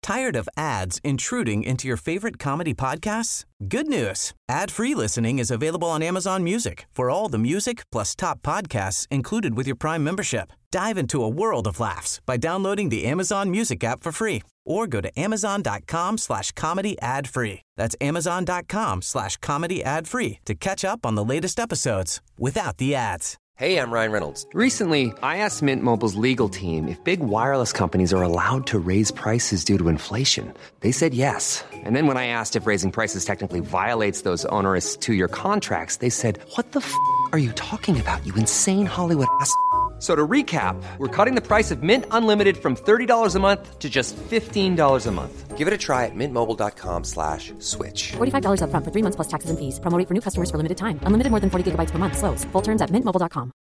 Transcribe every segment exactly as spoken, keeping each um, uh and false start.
Tired of ads intruding into your favorite comedy podcasts? Good news. Ad-free listening is available on Amazon Music for all the music plus top podcasts included with your Prime membership. Dive into a world of laughs by downloading the Amazon Music app for free or go to amazon.com slash comedy ad free. That's amazon.com slash comedy ad free to catch up on the latest episodes without the ads. Hey, I'm Ryan Reynolds. Recently, I asked Mint Mobile's legal team if big wireless companies are allowed to raise prices due to inflation. They said yes. And then when I asked if raising prices technically violates those onerous two-year contracts, they said, what the f*** are you talking about, you insane Hollywood ass f- So to recap, we're cutting the price of Mint Unlimited from thirty dollars a month to just fifteen dollars a month. Give it a try at mintmobile.com slash switch. forty-five dollars up front for three months plus taxes and fees. Promo rate for new customers for limited time. Unlimited more than forty gigabytes per month. Slows full terms at mint mobile dot com.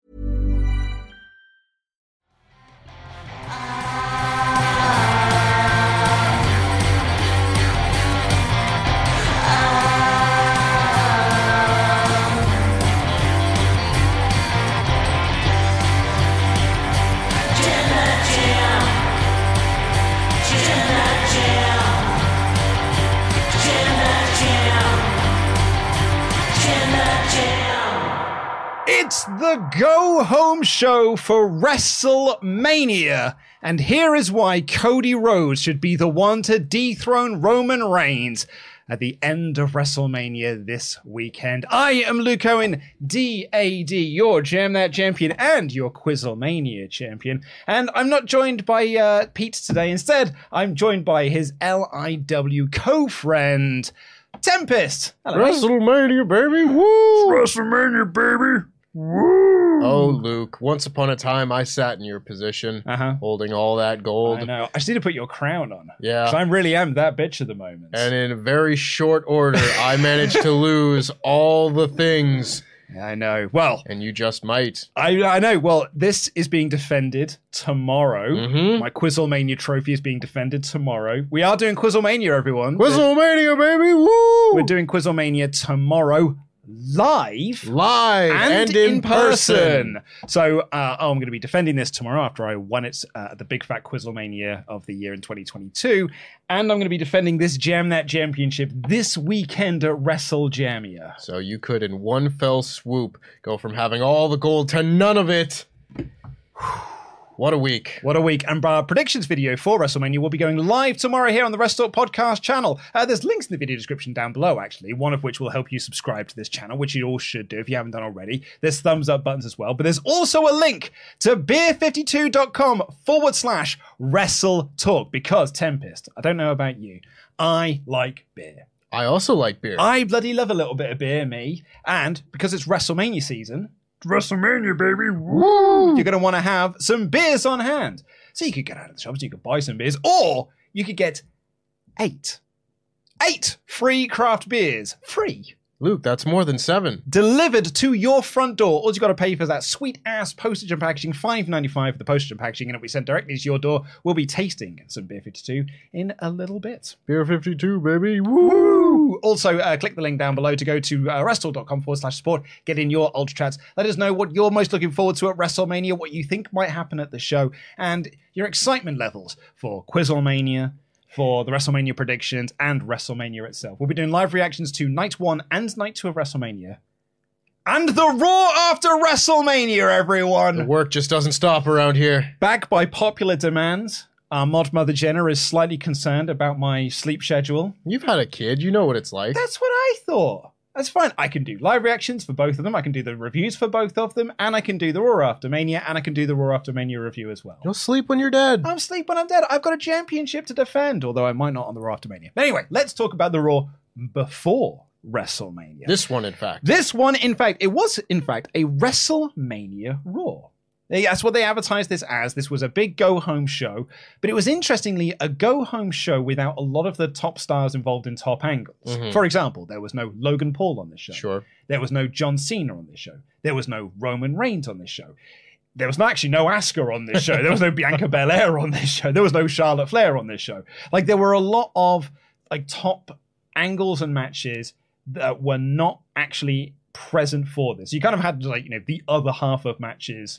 It's the go-home show for WrestleMania, and here is why Cody Rhodes should be the one to dethrone Roman Reigns at the end of WrestleMania this weekend. I am Luke Owen, D A D, your Jam That Champion and your Quizzlemania champion, and I'm not joined by uh, Pete today. Instead, I'm joined by his L I W co-friend, Tempest. Hello. WrestleMania, baby! Woo! WrestleMania, baby! Woo! Oh, Luke, once upon a time, I sat in your position, uh-huh. holding all that gold. I know. I just need to put your crown on. Yeah. I really am that bitch at the moment. And in very short order, I managed to lose all the things. I know. Well, and you just might. I I know. Well, this is being defended tomorrow. Mm-hmm. My Quizzlemania trophy is being defended tomorrow. We are doing Quizzlemania, everyone. Quizzlemania, baby! Woo! We're doing Quizzlemania tomorrow. Live, live, and, and in, in person. person. So, uh, oh, I'm going to be defending this tomorrow after I won it uh, at the Big Fat Quizzlemania of the year in twenty twenty-two, and I'm going to be defending this Jam That Championship this weekend at WrestleJamia. So you could, in one fell swoop, go from having all the gold to none of it. What a week. What a week. And our predictions video for WrestleMania will be going live tomorrow here on the WrestleTalk podcast channel. Uh, there's links in the video description down below, actually, one of which will help you subscribe to this channel, which you all should do if you haven't done already. There's thumbs up buttons as well. But there's also a link to beer fifty-two dot com forward slash WrestleTalk because, Tempest, I don't know about you, I like beer. I also like beer. I bloody love a little bit of beer, me. And because it's WrestleMania season, WrestleMania, baby, woo! You're going to want to have some beers on hand. So you could get out of the shops, you could buy some beers, or you could get eight. Eight free craft beers. Free. Luke, that's more than seven. Delivered to your front door. All you got to pay for that sweet-ass postage and packaging, five dollars and ninety-five cents for the postage and packaging, and it'll be sent directly to your door. We'll be tasting some Beer fifty-two in a little bit. Beer fifty-two, baby. Woo! Also, uh, click the link down below to go to uh, wrestle.com forward slash support. Get in your Ultra Chats. Let us know what you're most looking forward to at WrestleMania, what you think might happen at the show, and your excitement levels for Quizzlemania, for the WrestleMania predictions, and WrestleMania itself. We'll be doing live reactions to Night one and Night two of WrestleMania. And the Raw after WrestleMania, everyone! The work just doesn't stop around here. Back by popular demand, our mod mother Jenna is slightly concerned about my sleep schedule. You've had a kid, you know what it's like. That's what I thought. That's fine. I can do live reactions for both of them. I can do the reviews for both of them. And I can do the Raw After Mania. And I can do the Raw After Mania review as well. You'll sleep when you're dead. I'll sleep when I'm dead. I've got a championship to defend. Although I might not on the Raw After Mania. Anyway, let's talk about the Raw before WrestleMania. This one, in fact. This one, in fact, it was, in fact, a WrestleMania Raw. That's what they advertised this as. This was a big go-home show. But it was, interestingly, a go-home show without a lot of the top stars involved in top angles. Mm-hmm. For example, there was no Logan Paul on this show. Sure. There was no John Cena on this show. There was no Roman Reigns on this show. There was no, actually no Asuka on this show. There was no Bianca Belair on this show. There was no Charlotte Flair on this show. Like, there were a lot of like top angles and matches that were not actually present for this. You kind of had, like, you know, the other half of matches yes.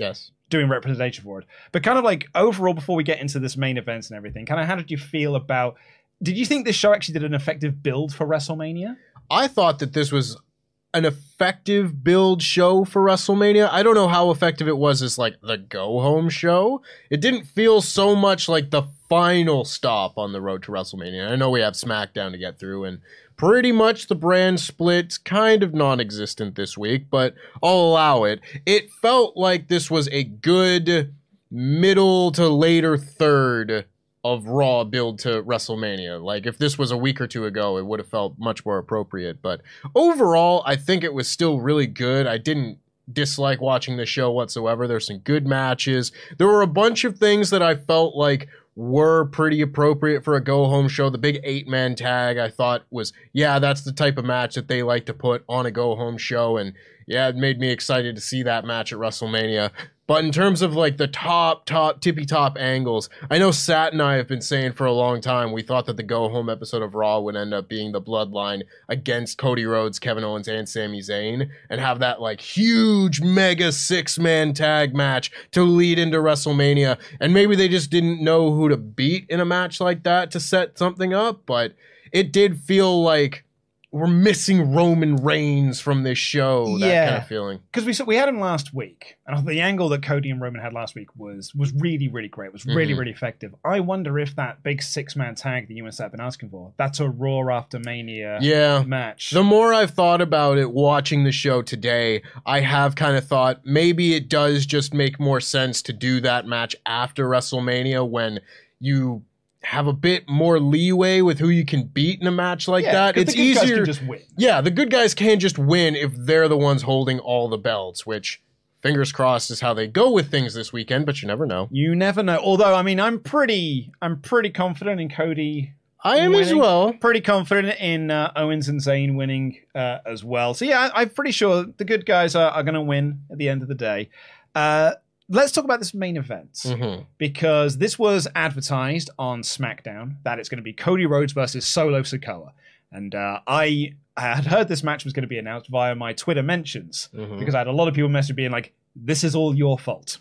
doing representation for it. But kind of like overall, before we get into this main event and everything, kind of how did you feel about, did you think this show actually did an effective build for WrestleMania? I thought that this was an effective build show for WrestleMania. I don't know how effective it was as like the go home show. It didn't feel so much like the final stop on the road to WrestleMania. I know we have SmackDown to get through, and pretty much the brand split's kind of non-existent this week, but I'll allow it. It felt like this was a good middle to later third of Raw build to WrestleMania. Like, if this was a week or two ago, it would have felt much more appropriate. But overall, I think it was still really good. I didn't dislike watching the show whatsoever. There's some good matches. There were a bunch of things that I felt like were pretty appropriate for a go-home show. The big eight-man tag, I thought was, yeah, that's the type of match that they like to put on a go-home show. And yeah, it made me excited to see that match at WrestleMania. But in terms of like the top, top, tippy top angles, I know Sat and I have been saying for a long time, we thought that the go home episode of Raw would end up being the Bloodline against Cody Rhodes, Kevin Owens, and Sami Zayn, and have that like huge mega six man tag match to lead into WrestleMania. And maybe they just didn't know who to beat in a match like that to set something up, but it did feel like we're missing Roman Reigns from this show, that yeah. kind of feeling. Because we saw, we had him last week, and the angle that Cody and Roman had last week was was really, really great. It was really, Mm-hmm. really effective. I wonder if that big six-man tag that you and Seth have been asking for, that's a Raw after Mania Yeah. match. The more I've thought about it watching the show today, I have kind of thought maybe it does just make more sense to do that match after WrestleMania when you have a bit more leeway with who you can beat in a match like yeah, that. 'cause It's the good guys easier. can just win. Yeah, the good guys can just win if they're the ones holding all the belts, which fingers crossed is how they go with things this weekend, but you never know. You never know. Although, I mean, I'm pretty, I'm pretty confident in Cody. I am as winning. well. Pretty confident in uh, Owens and Zayn winning uh, as well. So yeah, I, I'm pretty sure the good guys are, are going to win at the end of the day. Uh, let's talk about this main event, Mm-hmm. because this was advertised on SmackDown that it's going to be Cody Rhodes versus Solo Sikoa. And uh, I, I had heard this match was going to be announced via my Twitter mentions, Mhm. because I had a lot of people message being like, this is all your fault.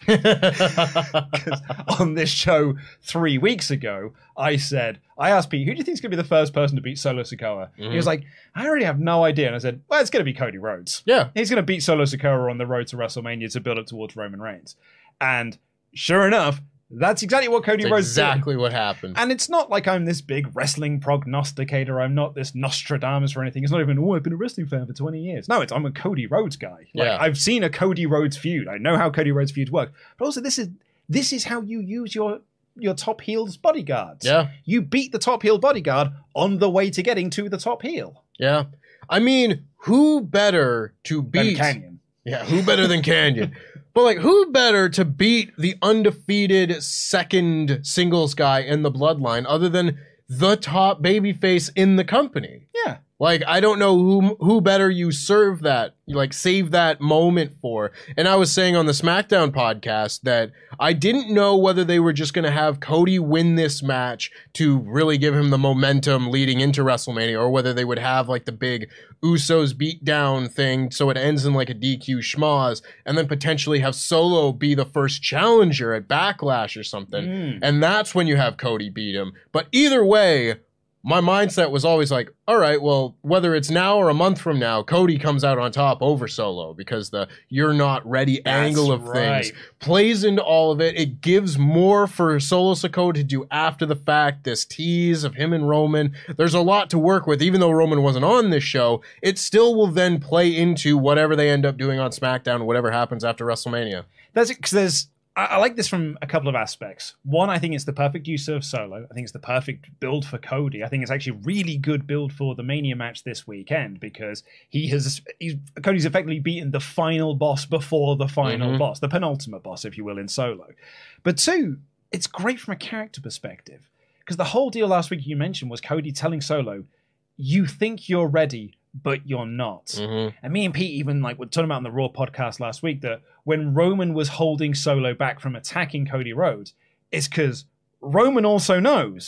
'Cause on this show three weeks ago, I said, I asked Pete, who do you think is going to be the first person to beat Solo Sikoa? Mhm. He was like, I already have no idea. And I said, well, it's going to be Cody Rhodes. Yeah. He's going to beat Solo Sikoa on the road to WrestleMania to build up towards Roman Reigns. And sure enough, that's exactly what Cody That's Rhodes exactly did. what happened. And it's not like I'm this big wrestling prognosticator. I'm not this Nostradamus or anything. It's not even, oh, I've been a wrestling fan for twenty years. No, it's I'm a Cody Rhodes guy. Like, Yeah. I've seen a Cody Rhodes feud. I know how Cody Rhodes feuds work. But also, this is this is how you use your your top heel's bodyguards. Yeah. You beat the top heel bodyguard on the way to getting to the top heel. Yeah. I mean, who better to Ben beat... Canyon. Yeah, who better than Canyon? But, like, who better to beat the undefeated second singles guy in the Bloodline other than the top babyface in the company? Yeah. Like, I don't know who who better you serve that, you like save that moment for. And I was saying on the SmackDown podcast that I didn't know whether they were just going to have Cody win this match to really give him the momentum leading into WrestleMania, or whether they would have like the big Usos beatdown thing so it ends in like a D Q schmoz, and then potentially have Solo be the first challenger at Backlash or something. Mm. And that's when you have Cody beat him. But either way, my mindset was always like, all right, well, whether it's now or a month from now, Cody comes out on top over Solo, because the you're not ready That's angle of right. things plays into all of it. It gives more for Solo Sikoa to do after the fact, this tease of him and Roman. There's a lot to work with. Even though Roman wasn't on this show, it still will then play into whatever they end up doing on SmackDown, whatever happens after WrestleMania. That's it, because there's. I, I like this from a couple of aspects. One, I think it's the perfect use of Solo. I think it's the perfect build for Cody. I think it's actually really good build for the Mania match this weekend, because he has he's Cody's effectively beaten the final boss before the final Mhm. boss, the penultimate boss, if you will, in Solo. But two, it's great from a character perspective, because the whole deal last week you mentioned was Cody telling Solo, "You think you're ready, but you're not." Mm-hmm. And me and Pete even like were talking about on the Raw podcast last week that when Roman was holding Solo back from attacking Cody Rhodes, it's because Roman also knows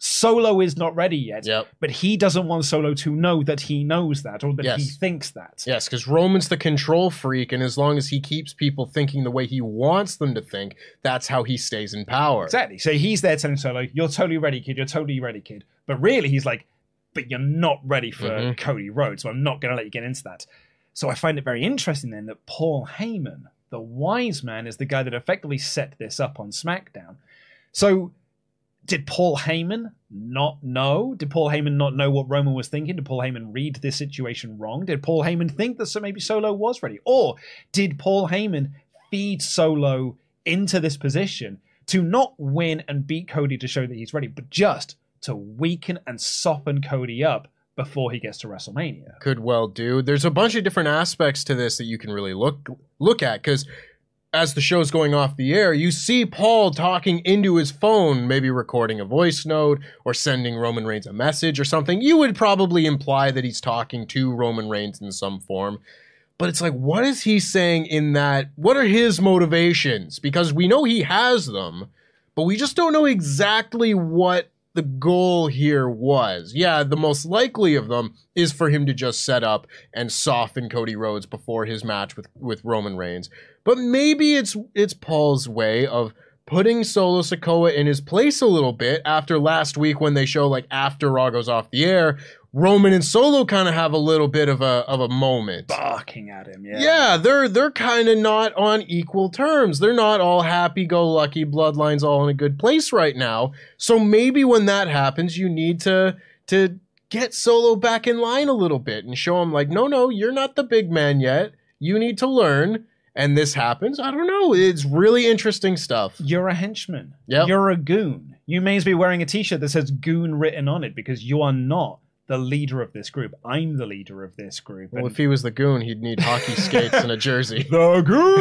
Solo is not ready yet, Yep. but he doesn't want Solo to know that he knows that or that Yes. he thinks that. Yes, because Roman's the control freak, and as long as he keeps people thinking the way he wants them to think, that's how he stays in power. Exactly. So he's there telling Solo, you're totally ready, kid. You're totally ready, kid. But really, he's like, but you're not ready for Mm-hmm. Cody Rhodes, so I'm not going to let you get into that. So I find it very interesting then that Paul Heyman, the wise man, is the guy that effectively set this up on SmackDown. So did Paul Heyman not know? Did Paul Heyman not know what Roman was thinking? Did Paul Heyman read this situation wrong? Did Paul Heyman think that so maybe Solo was ready? Or did Paul Heyman feed Solo into this position to not win and beat Cody to show that he's ready, but just to weaken and soften Cody up before he gets to WrestleMania? Could well do. There's a bunch of different aspects to this that you can really look look at, because as the show's going off the air, you see Paul talking into his phone, maybe recording a voice note or sending Roman Reigns a message or something. You would probably imply that he's talking to Roman Reigns in some form. But it's like, what is he saying in that? What are his motivations? Because we know he has them, but we just don't know exactly what the goal here was. Yeah, the most likely of them is for him to just set up and soften Cody Rhodes before his match with, with Roman Reigns. But maybe it's it's Paul's way of putting Solo Sikoa in his place a little bit after last week when they show, like, after Raw goes off the air, Roman and Solo kind of have a little bit of a of a moment. Barking at him, yeah. Yeah, they're they're kind of not on equal terms. They're not all happy-go-lucky, bloodlines all in a good place right now. So maybe when that happens, you need to to get Solo back in line a little bit and show him, like, no, no, you're not the big man yet. You need to learn. And this happens. I don't know. It's really interesting stuff. You're a henchman. Yep. You're a goon. You may as well be wearing a t-shirt that says goon written on it because you are not the leader of this group. I'm the leader of this group. Well, And if he was the goon, he'd need hockey skates and a jersey. the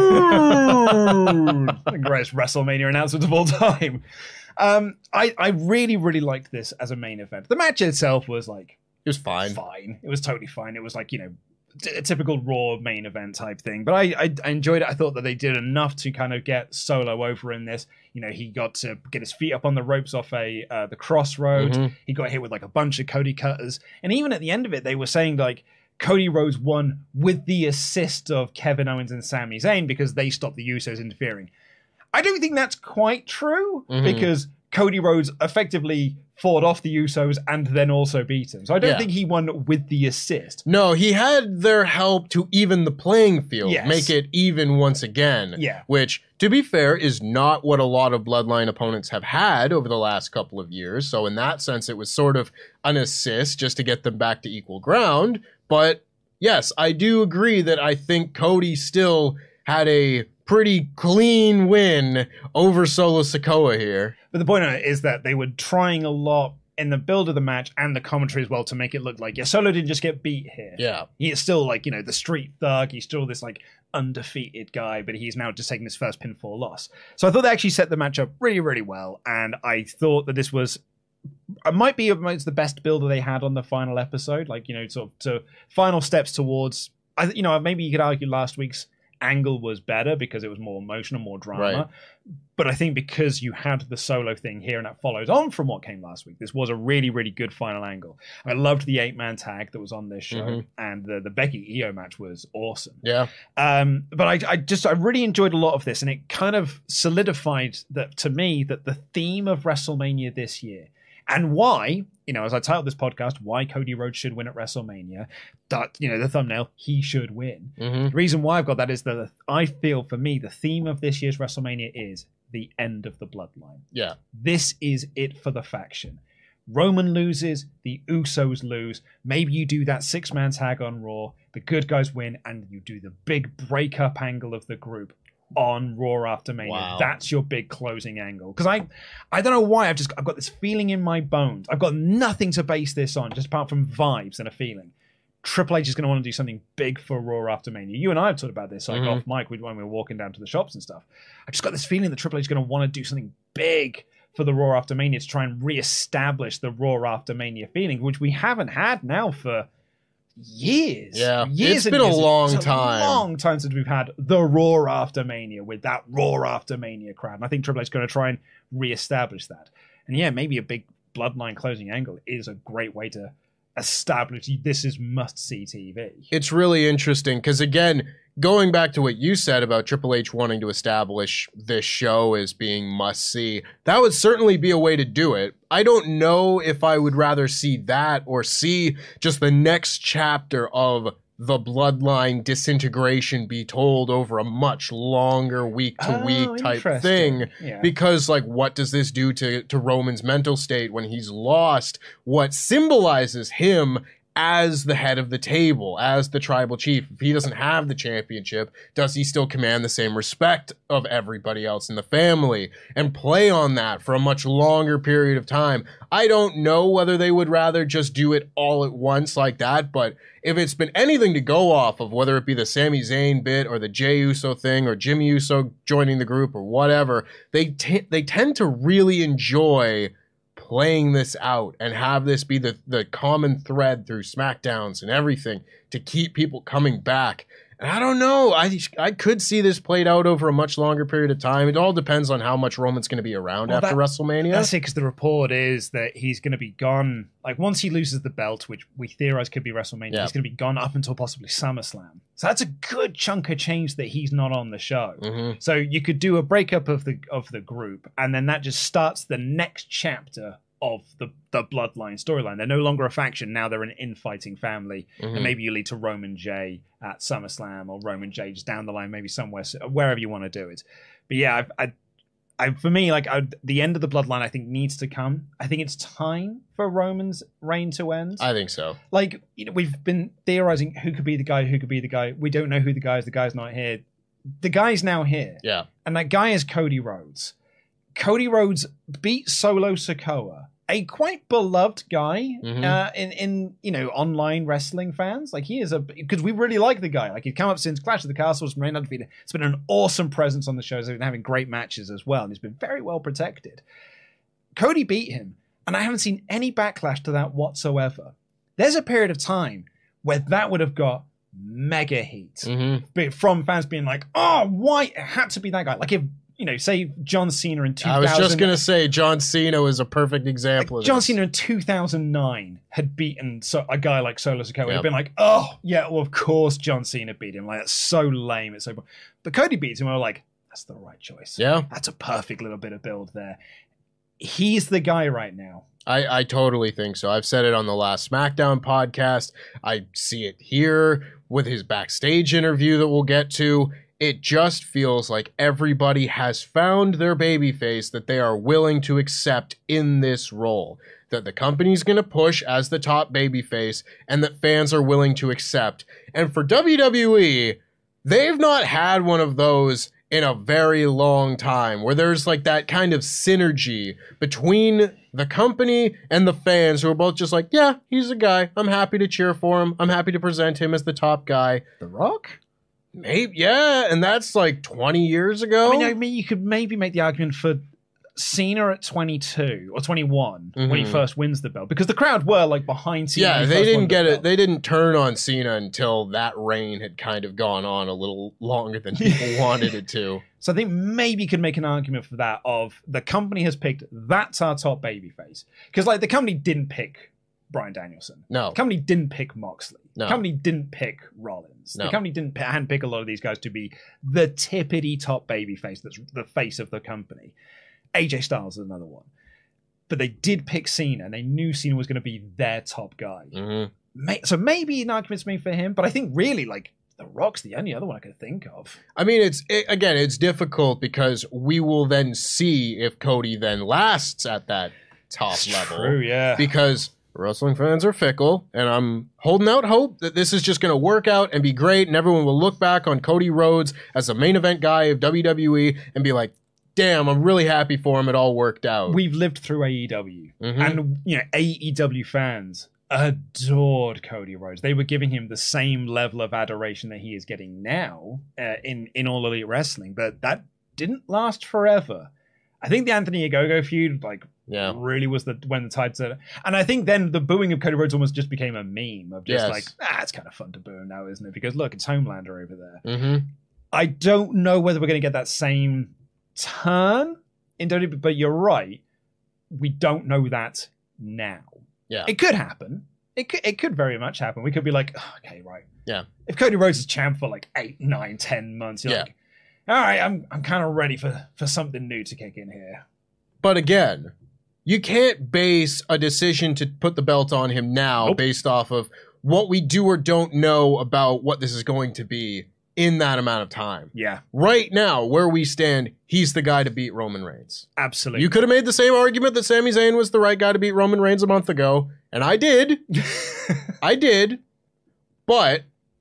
goon! The greatest WrestleMania announcement of all time. Um, I, I really, really liked this as a main event. The match itself was like... It was fine. Fine. It was totally fine. It was like, you know, a typical Raw main event type thing. But I, I, I enjoyed it. I thought that they did enough to kind of get Solo over in this. You know, he got to get his feet up on the ropes off a uh, the crossroad. Mm-hmm. He got hit with like a bunch of Cody cutters. And even at the end of it, they were saying like Cody Rhodes won with the assist of Kevin Owens and Sami Zayn because they stopped the Usos interfering. I don't think that's quite true Mm-hmm. because Cody Rhodes effectively fought off the Usos and then also beat him. So I don't Yeah. think he won with the assist. No, he had their help to even the playing field, Yes. make it even once again. Yeah. Which, to be fair, is not what a lot of Bloodline opponents have had over the last couple of years. So in that sense, it was sort of an assist just to get them back to equal ground. But yes, I do agree that I think Cody still had a pretty clean win over Solo Sikoa here. But the point of it is that they were trying a lot in the build of the match and the commentary as well to make it look like, yeah, Solo didn't just get beat here. Yeah. He is still like, you know, the street thug. He's still this like undefeated guy, but he's now just taking his first pinfall loss. So I thought they actually set the match up really, really well. And I thought that this was, it might be amongst the best builder they had on the final episode. Like, you know, sort of to final steps towards, I, you know, maybe you could argue last week's angle was better because it was more emotional, more drama. Right. But I think because you had the Solo thing here and that follows on from what came last week, this was a really, really good final angle. I loved the eight-man tag that was on this show, Mhm. and the, the Becky Io match was awesome. Yeah. Um, but I, I just, I really enjoyed a lot of this, and it kind of solidified that to me that the theme of WrestleMania this year and why, you know, as I titled this podcast, why Cody Rhodes should win at WrestleMania, that, you know, the thumbnail, he should win. Mm-hmm. The reason why I've got that is that I feel for me, the theme of this year's WrestleMania is the end of the bloodline. Yeah. This is it for the faction. Roman loses, the Usos lose. Maybe you do that six-man tag on Raw, the good guys win, and you do the big breakup angle of the group on Raw after Mania. Wow. That's your big closing angle. Because I, I don't know why, I've just I've got this feeling in my bones. I've got nothing to base this on, just apart from vibes and a feeling. Triple H is going to want to do something big for Raw after Mania. You and I have talked about this, like Mhm. off mic when we were walking down to the shops and stuff. I just got this feeling that Triple H is going to want to do something big for the Raw after Mania to try and reestablish the Raw after Mania feeling, which we haven't had now for years. Yeah. years It's and been a years. long It's time. A long time since we've had the Raw after Mania with that Raw after Mania crowd. And I think Triple H is going to try and reestablish that. And yeah, maybe a big bloodline closing angle is a great way to establish this is must-see T V. It's really interesting because, again, going back to what you said about Triple H wanting to establish this show as being must-see, that would certainly be a way to do it. I don't know if I would rather see that or see just the next chapter of the bloodline disintegration be told over a much longer week-to-week Oh, type interesting. thing. Yeah. Because, like, what does this do to, to Roman's mental state when he's lost what symbolizes him as the head of the table, as the tribal chief? If he doesn't have the championship, does he still command the same respect of everybody else in the family? And play on that for a much longer period of time. I don't know whether they would rather just do it all at once like that, but if it's been anything to go off of, whether it be the Sami Zayn bit or the Jey Uso thing or Jimmy Uso joining the group or whatever, they t- they tend to really enjoy playing this out and have this be the, the common thread through SmackDowns and everything to keep people coming back. And I don't know. I I could see this played out over a much longer period of time. It all depends on how much Roman's going to be around Well, after that- WrestleMania. That's it, because the report is that he's going to be gone. Like, once he loses the belt, which we theorize could be WrestleMania, Yeah. he's going to be gone up until possibly SummerSlam. So that's a good chunk of change that he's not on the show. Mhm. So you could do a breakup of the of the group, and then that just starts the next chapter of the, the bloodline storyline. They're no longer a faction. Now they're an infighting family. Mhm. And maybe you lead to Roman J at SummerSlam, or Roman J just down the line, maybe somewhere, wherever you want to do it. But yeah, I, I, I for me, like I, the end of the bloodline, I think needs to come. I think it's time for Roman's reign to end. I think so. Like, you know, we've been theorizing who could be the guy, who could be the guy. We don't know who the guy is. The guy's not here. The guy's now here. Yeah. And that guy is Cody Rhodes. Cody Rhodes beat Solo Sikoa, a quite beloved guy Mhm. uh, in, in, you know, online wrestling fans. Like, he is a, because we really like the guy. Like, he's come up since Clash of the Castles, Reign Undefeated. It's been an awesome presence on the shows. They've been having great matches as well, and he's been very well protected. Cody beat him, and I haven't seen any backlash to that whatsoever. There's a period of time where that would have got mega heat Mm-hmm. be- from fans being like, oh, why it had to be that guy? Like, if, you know, say John Cena in two I thousand. was just going to say John Cena is a perfect example of John this. Cena in two thousand nine had beaten so, a guy like Solo Sikoa. It would Yep. have been like, oh, yeah, well, of course John Cena beat him. Like, that's so lame. It's so. But Cody beats him, and we're like, that's the right choice. Yeah. That's a perfect little bit of build there. He's the guy right now. I, I totally think so. I've said it on the last SmackDown podcast. I see it here with his backstage interview that we'll get to. It just feels like everybody has found their babyface that they are willing to accept in this role. That the company's going to push as the top babyface and that fans are willing to accept. And for W W E, they've not had one of those in a very long time where there's like that kind of synergy between the company and the fans who are both just like, yeah, he's a guy. I'm happy to cheer for him. I'm happy to present him as the top guy. The Rock? Maybe, yeah, and that's like twenty years ago. I mean, I mean, you could maybe make the argument for Cena at twenty-two or twenty-one when he Mhm. first wins the belt, because the crowd were like behind Cena. yeah, when he they first won didn't the get it. belt. They didn't turn on Cena until that reign had kind of gone on a little longer than people wanted it to. So I think maybe you could make an argument for that of the company has picked that's our top babyface, because like the company didn't pick Bryan Danielson. No. The company didn't pick Moxley. No. The company didn't pick Rollins. No. The company didn't pick, handpick a lot of these guys to be the tippity top babyface that's the face of the company. A J Styles is another one. But they did pick Cena, and they knew Cena was going to be their top guy. Mhm. May- So maybe an argument's made for him, but I think really, like, The Rock's the only other one I could think of. I mean, it's it, again, it's difficult because we will then see if Cody then lasts at that top It's level. true, yeah. Because wrestling fans are fickle, and I'm holding out hope that this is just going to work out and be great, and everyone will look back on Cody Rhodes as the main event guy of W W E and be like, damn, I'm really happy for him. It all worked out. We've lived through A E W, Mhm. and you know A E W fans adored Cody Rhodes. They were giving him the same level of adoration that he is getting now uh, in in All Elite Wrestling, but that didn't last forever. I think the Anthony Ogogo feud, like, Yeah. really was the when the tide set. And I think then the booing of Cody Rhodes almost just became a meme of just Yes. like, ah, it's kind of fun to boo him now, isn't it? Because look, it's Homelander over there. Mm-hmm. I don't know whether we're going to get that same turn in W W E, but you're right. We don't know that now. Yeah. It could happen. It could, it could very much happen. We could be like, oh, okay, right. Yeah. If Cody Rhodes is champ for like eight, nine, ten months, you're Yeah. like, all right, I'm I'm kind of ready for, for something new to kick in here. But again, you can't base a decision to put the belt on him now Nope. based off of what we do or don't know about what this is going to be in that amount of time. Yeah, Right now, where we stand, he's the guy to beat Roman Reigns. absolutely. You could have made the same argument that Sami Zayn was the right guy to beat Roman Reigns a month ago, and I did. I did. But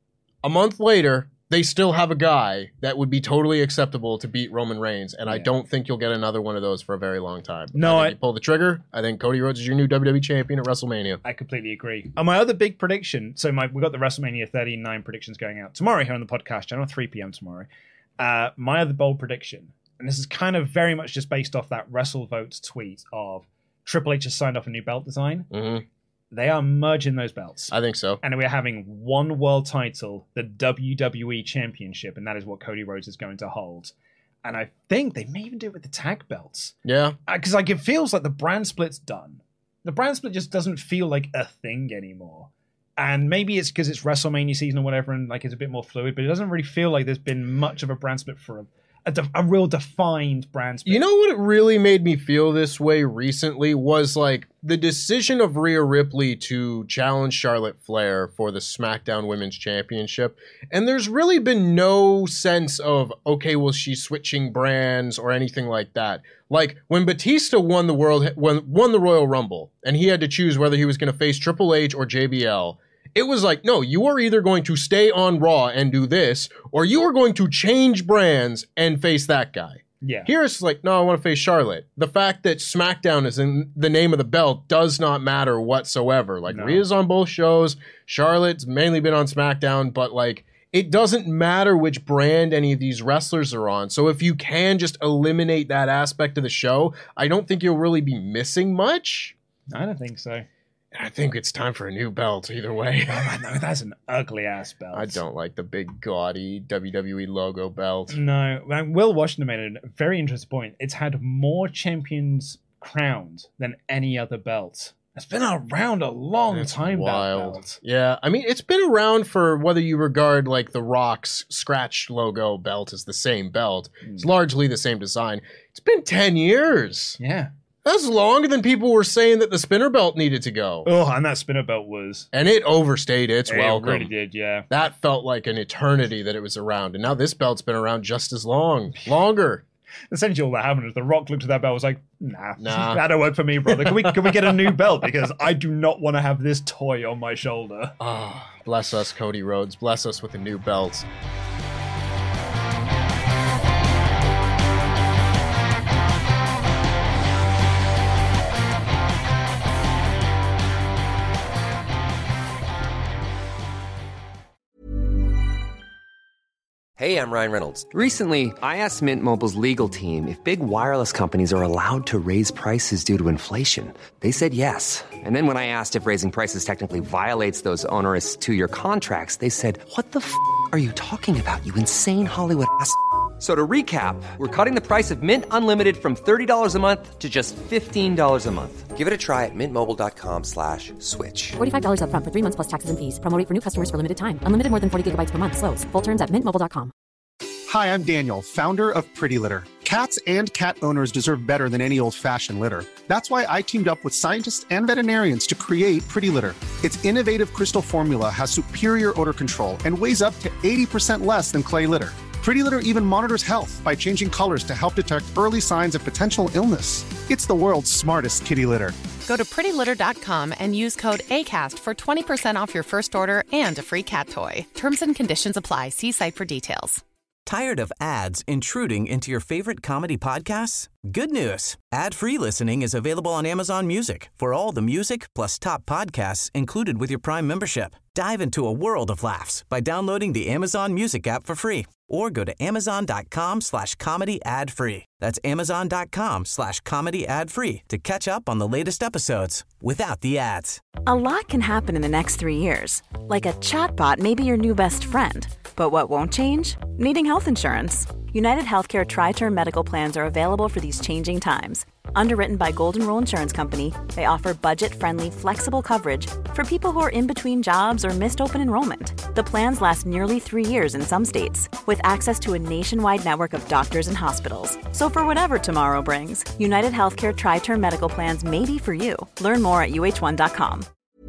a month later, they still have a guy that would be totally acceptable to beat Roman Reigns, and I Yeah. don't think you'll get another one of those for a very long time. No, I think I- you pull the trigger. I think Cody Rhodes is your new W W E champion at WrestleMania. I completely agree. And my other big prediction, so my we got the WrestleMania thirty-nine predictions going out tomorrow here on the podcast channel, three p.m. tomorrow. Uh, my other bold prediction, and this is kind of very much just based off that WrestleVotes tweet of Triple H has signed off a new belt design. Mm-hmm. They are merging those belts. I think so. And we're having one world title, the W W E Championship, and that is what Cody Rhodes is going to hold. And I think they may even do it with the tag belts. Yeah. Because like it feels like the brand split's done. The brand split just doesn't feel like a thing anymore. And maybe it's because it's WrestleMania season or whatever, and like it's a bit more fluid, but it doesn't really feel like there's been much of a brand split for a, a, de- a real defined brand split. You know what it really made me feel this way recently was like the decision of Rhea Ripley to challenge Charlotte Flair for the SmackDown Women's Championship. And there's really been no sense of, okay, well, she's switching brands or anything like that. Like when Batista won the world, won, won the Royal Rumble, and he had to choose whether he was going to face Triple H or J B L. It was like, no, you are either going to stay on Raw and do this, or you are going to change brands and face that guy. Yeah. Here it's like, no, I want to face Charlotte. The fact that SmackDown is in the name of the belt does not matter whatsoever. Like, No. Rhea's on both shows. Charlotte's mainly been on SmackDown, but like, it doesn't matter which brand any of these wrestlers are on. So if you can just eliminate that aspect of the show, I don't think you'll really be missing much. I don't think so. I think it's time for a new belt either way. Oh, man, no, that's an ugly ass belt. I don't like the big gaudy W W E logo belt. No, and Will Washington made a very interesting point. It's had more champions crowned than any other belt. It's been around a long That's time. wild. That belt. Yeah, I mean, it's been around for whether you regard like the Rock's scratch logo belt as the same belt. Hmm. It's largely the same design. It's been ten years. Yeah. That's longer than people were saying that the spinner belt needed to go. Oh, and that spinner belt was. And it overstayed its It welcome. really did, yeah. That felt like an eternity that it was around. And now this belt's been around just as long. Longer. Essentially, all that happened is The Rock looked at that belt and was like, nah, Nah. that don't work for me, brother. Can we, can we get a new belt? Because I do not want to have this toy on my shoulder. Oh, bless us, Cody Rhodes. Bless us with a new belt. Hey, I'm Ryan Reynolds. Recently, I asked Mint Mobile's legal team if big wireless companies are allowed to raise prices due to inflation. They said yes. And then when I asked if raising prices technically violates those onerous two-year contracts, they said, "What the f*** are you talking about, you insane Hollywood ass f- So to recap, we're cutting the price of Mint Unlimited from thirty dollars a month to just fifteen dollars a month. Give it a try at mintmobile.com slash switch. forty-five dollars up front for three months plus taxes and fees. Promo rate for new customers for limited time. Unlimited more than forty gigabytes per month. Slows full terms at mint mobile dot com. Hi, I'm Daniel, founder of Pretty Litter. Cats and cat owners deserve better than any old-fashioned litter. That's why I teamed up with scientists and veterinarians to create Pretty Litter. Its innovative crystal formula has superior odor control and weighs up to eighty percent less than clay litter. Pretty Litter even monitors health by changing colors to help detect early signs of potential illness. It's the world's smartest kitty litter. Go to pretty litter dot com and use code ACAST for twenty percent off your first order and a free cat toy. Terms and conditions apply. See site for details. Tired of ads intruding into your favorite comedy podcasts? Good news. Ad-free listening is available on Amazon Music for all the music plus top podcasts included with your Prime membership. Dive into a world of laughs by downloading the Amazon Music app for free or go to amazon.com slash comedy ad free. That's amazon.com slash comedy ad free to catch up on the latest episodes without the ads. A lot can happen in the next three years. Like a chatbot may be your new best friend. But what won't change? Needing health insurance. United Healthcare Tri-Term Medical Plans are available for these changing times. Underwritten by Golden Rule Insurance Company, they offer budget-friendly, flexible coverage for people who are in between jobs or missed open enrollment. The plans last nearly three years in some states, with access to a nationwide network of doctors and hospitals. So for whatever tomorrow brings, United Healthcare Tri-Term Medical Plans may be for you. Learn more at U H one dot com.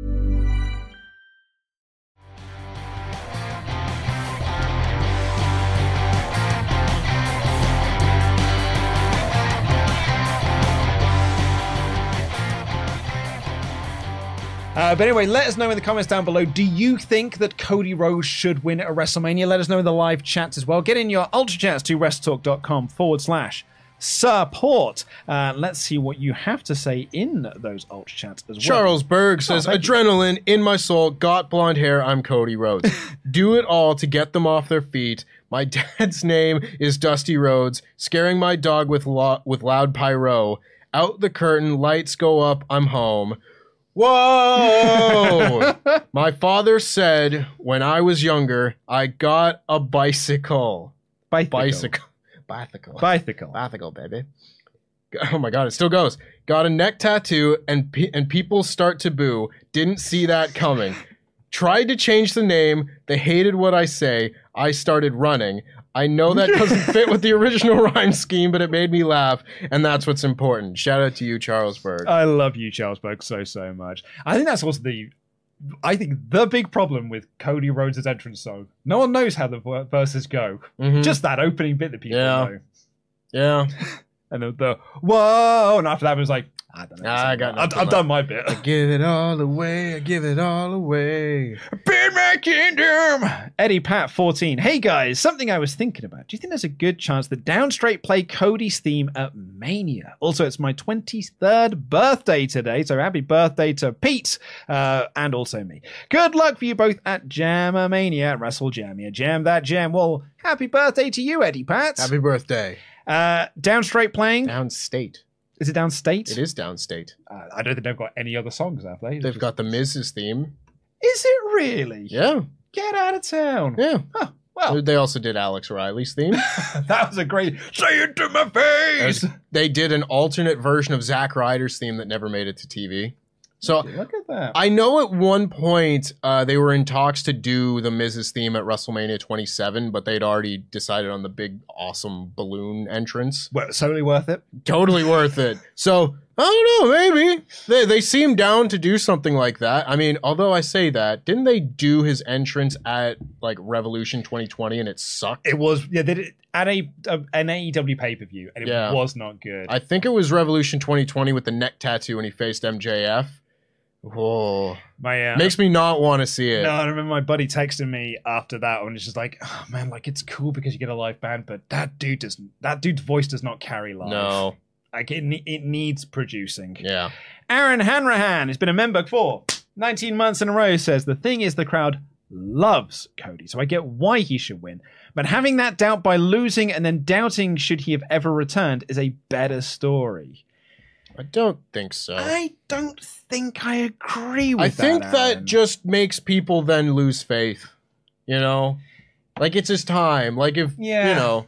Uh, but anyway, let us know in the comments down below. Do you think that Cody Rhodes should win at WrestleMania? Let us know in the live chats as well. Get in your Ultra Chats to WrestleTalk.com forward slash support. Uh, let's see what you have to say in those Ultra Chats as well. Charles Berg says, oh, adrenaline in my soul, got blonde hair, I'm Cody Rhodes. Do it all to get them off their feet. My dad's name is Dusty Rhodes, scaring my dog with, lo- with loud pyro. Out the curtain, lights go up, I'm home. Whoa! My father said when I was younger, I got a bicycle. Bicycle. Bicycle. Bicycle. Bicycle. Bicycle, baby. Oh my God, it still goes. Got a neck tattoo and pe- and people start to boo. Didn't see that coming. Tried to change the name. They hated what I say. I started running. I know that doesn't fit with the original rhyme scheme, but it made me laugh, and that's what's important. Shout out to you, Charles Berg. I love you, Charles Berg, so, so much. I think that's also the... I think the big problem with Cody Rhodes' entrance song, no one knows how the verses go. Mm-hmm. Just that opening bit that people yeah. know. Yeah. And the, the whoa, and after that it was like, I don't know. Nah, I got I've, I've done my bit. I give it all away. I give it all away. Build my kingdom. Eddie Pat fourteen. Hey guys, something I was thinking about. Do you think there's a good chance that Down Straight play Cody's theme at Mania? Also, it's my twenty-third birthday today, so happy birthday to Pete uh, and also me. Good luck for you both at Jamamania at Wrestle Jamia. Jam that jam. Well, happy birthday to you, Eddie Pat. Happy birthday. Uh, Down Straight playing. Downstate. Is it Downstate? It is Downstate. Uh, I don't think they've got any other songs, have they? They've got the Miz's theme. Is it really? Yeah. Get out of town. Yeah. Huh, well, They also did Alex Riley's theme. that was a great say it to my face. As they did an alternate version of Zack Ryder's theme that never made it to T V. So look at that. I know at one point uh, they were in talks to do the Miz's theme at WrestleMania twenty-seven, but they'd already decided on the big, awesome balloon entrance. Well, totally worth it. Totally worth it. So I don't know, maybe they they seem down to do something like that. I mean, although I say that, didn't they do his entrance at like Revolution twenty twenty and it sucked? It was yeah. They did it at a, a an A E W pay per view, and it Yeah. was not good. I think it was Revolution twenty twenty with the neck tattoo when he faced M J F. Whoa. my uh, Makes me not want to see it. No, I remember my buddy texting me after that, and it's just like, oh man, like it's cool because you get a live band, but that dude doesn't. That dude's voice does not carry live. No. Like it, ne- it needs producing. Yeah. Aaron Hanrahan has been a member for nineteen months in a row. Says the thing is the crowd loves Cody, so I get why he should win. But having that doubt by losing and then doubting should he have ever returned is a better story. I don't think so. I don't think I agree with I that. think that Aaron. just makes people then lose faith. You know? Like it's his time. Like if, Yeah. you know,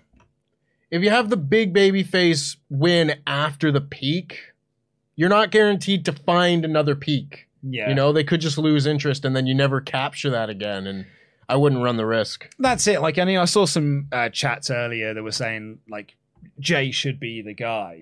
if you have the big baby face win after the peak, you're not guaranteed to find another peak. Yeah. You know, they could just lose interest and then you never capture that again. And I wouldn't run the risk. That's it. Like, I mean, I saw some uh, chats earlier that were saying, like, Jay should be the guy.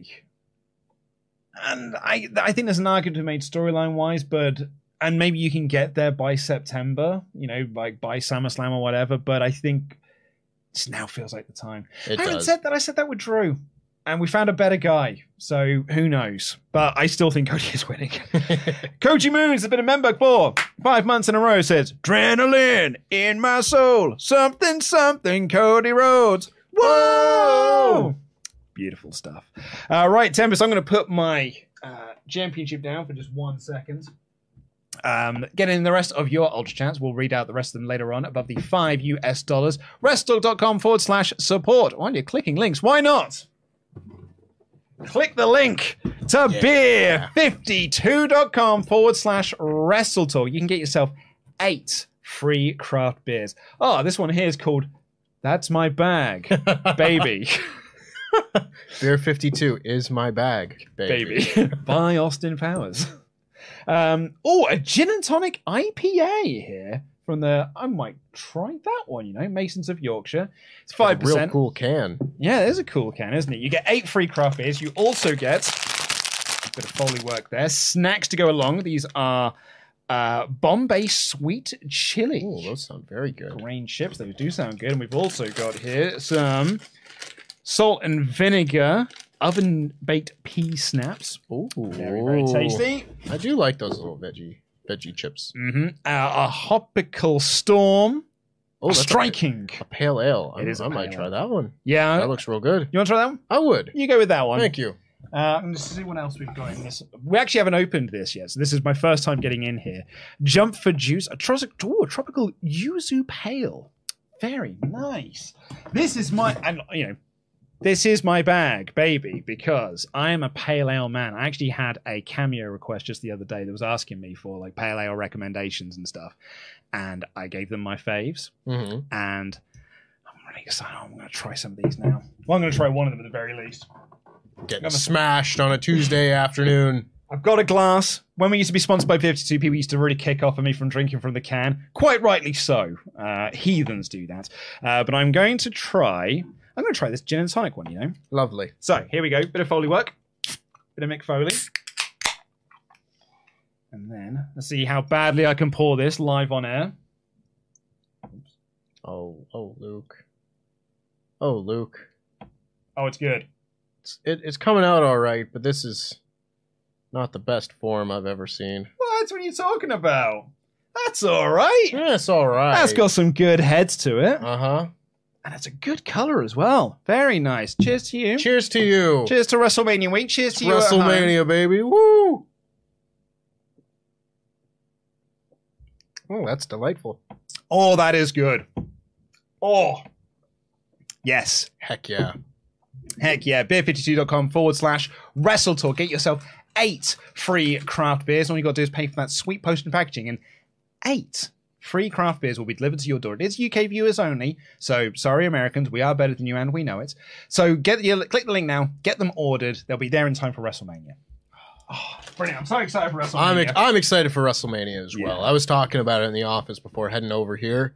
And I I think there's an argument to be made storyline-wise, but... And maybe you can get there by September, you know, like by SummerSlam or whatever, but I think it now feels like the time. It I haven't does. said that. I said that with Drew. And we found a better guy. So who knows? But I still think Cody is winning. Koji Moons has been a member for five months in a row. Says, adrenaline in my soul. Something, something, Cody Rhodes. Whoa! Beautiful stuff. Uh, right, Tempest, I'm going to put my uh, championship down for just one second. Um, get in the rest of your Ultra Chats. We'll read out the rest of them later on above the five U S dollars. WrestleTalk.com forward slash support. While you're clicking links, why not? Click the link to Yeah. beer fifty-two dot com forward slash WrestleTalk. You can get yourself eight free craft beers. Oh, this one here is called That's My Bag, Baby. Beer fifty-two is my bag, baby. baby. By Austin Powers. Um, oh, a gin and tonic I P A here from the, I might try that one, you know, Masons of Yorkshire. It's five percent. Real cool can. Yeah, it is a cool can, isn't it? You get eight free craft beers. You also get a bit of Foley work there. Snacks to go along. These are uh, Bombay Sweet Chili. Oh, those sound very good. Grain chips. They do sound good. And we've also got here some salt and vinegar oven-baked pea snaps. Ooh. Very, very tasty. I do like those little veggie veggie chips. Mm-hmm. Uh, a Hopical Storm. Oh, a that's striking. A, a pale ale. It I, is a I might pale try ale. that one. Yeah. That looks real good. You want to try that one? I would. You go with that one. Thank you. Uh, let's see what else we've got in this. We actually haven't opened this yet, so this is my first time getting in here. Jump for Juice, a, tro- ooh, a tropical yuzu pale. Very nice. This is my, and you know, this is my bag, baby, because I am a pale ale man. I actually had a cameo request just the other day that was asking me for like pale ale recommendations and stuff, and I gave them my faves, Mm-hmm. and I'm really excited. I'm going to try some of these now. Well, I'm going to try one of them at the very least. Getting smashed on a Tuesday afternoon. I've got a glass. When we used to be sponsored by fifty-two, people used to really kick off at me from drinking from the can. Quite rightly so. Uh, heathens do that. Uh, but I'm going to try... I'm going to try this gin and tonic one, you know? Lovely. So, here we go. Bit of Foley work. Bit of Mick Foley. And then, let's see how badly I can pour this live on air. Oh, oh, Luke. Oh, Luke. Oh, it's good. It's, it, it's coming out all right, but this is not the best form I've ever seen. What? What are you talking about? That's all right. Yeah, it's all right. That's got some good heads to it. Uh-huh. And it's a good color as well. Very nice. Cheers to you. Cheers to you. Cheers to WrestleMania week. Cheers to you. at home. WrestleMania, baby. Woo! Oh, that's delightful. Oh, that is good. Oh. Yes. Heck yeah. Heck yeah. beer52.com forward slash wrestle talk. Get yourself eight free craft beers. All you got to do is pay for that sweet post and packaging, and eight free craft beers will be delivered to your door. It is U K viewers only, so sorry, Americans, we are better than you, and we know it. So get your, click the link now, get them ordered. They'll be there in time for WrestleMania. Oh, brilliant. I'm so excited for WrestleMania. I'm, ex- I'm excited for WrestleMania as well. Yeah. I was talking about it in the office before heading over here.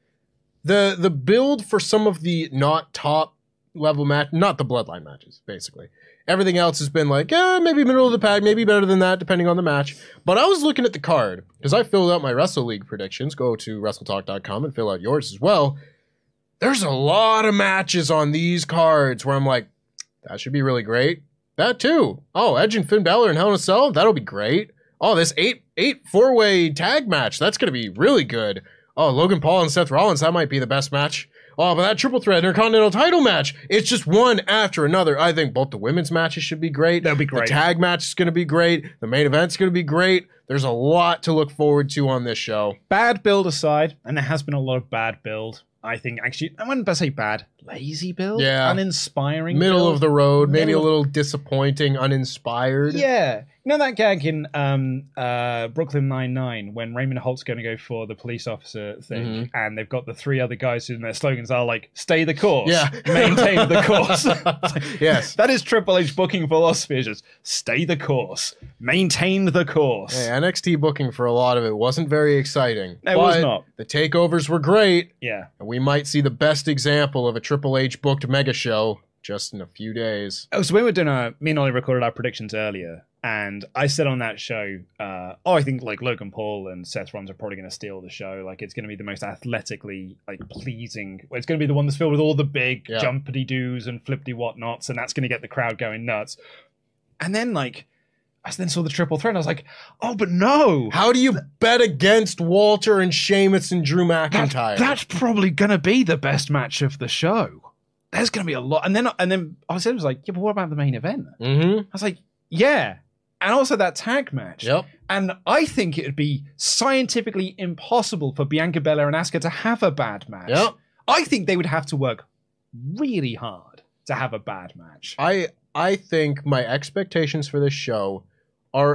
The the build for some of the not top level match, not the Bloodline matches, basically. Everything else has been like, eh, maybe middle of the pack, maybe better than that, depending on the match. But I was looking at the card, because I filled out my Wrestle League predictions. Go to wrestle talk dot com and fill out yours as well. There's a lot of matches on these cards where I'm like, that should be really great. That too. Oh, Edge and Finn Balor and Hell in a Cell, that'll be great. Oh, this eight eight four-way tag match, that's going to be really good. Oh, Logan Paul and Seth Rollins, that might be the best match. Oh, but that triple threat Intercontinental title match, it's just one after another. I think both the women's matches should be great. That'll be great. The tag match is going to be great. The main event's going to be great. There's a lot to look forward to on this show. Bad build aside, and there has been a lot of bad build. I think, actually, I wouldn't say bad. Lazy build? Yeah. Uninspiring Middle build. of the road, maybe Middle a little disappointing, uninspired. Yeah. You know that gag in um, uh, Brooklyn Nine-Nine when Raymond Holt's going to go for the police officer thing, Mm-hmm. and they've got the three other guys who their slogans are like, stay the course, Yeah. maintain the course. Yes. That is Triple H booking philosophy, is just stay the course, maintain the course. Hey, N X T booking for a lot of it wasn't very exciting. No, it was but not. The takeovers were great, Yeah. and we might see the best example of a Triple H booked mega show just in a few days. Oh, so we were doing our, me and Ollie recorded our predictions earlier, and I said on that show, uh, oh, I think like Logan Paul and Seth Rollins are probably going to steal the show. Like it's going to be the most athletically like pleasing. It's going to be the one that's filled with all the big Yeah. jumpity doos and flippity whatnots, and that's going to get the crowd going nuts. And then like, I then saw the triple threat, and I was like, oh, but no. How do you bet against Walter and Sheamus and Drew McIntyre? That, that's probably going to be the best match of the show. There's going to be a lot. And then and then I said, I was like, yeah, but what about the main event? Mm-hmm. I was like, yeah. And also that tag match. Yep. And I think it would be scientifically impossible for Bianca Belair and Asuka to have a bad match. Yep. I think they would have to work really hard to have a bad match. I I think my expectations for this show are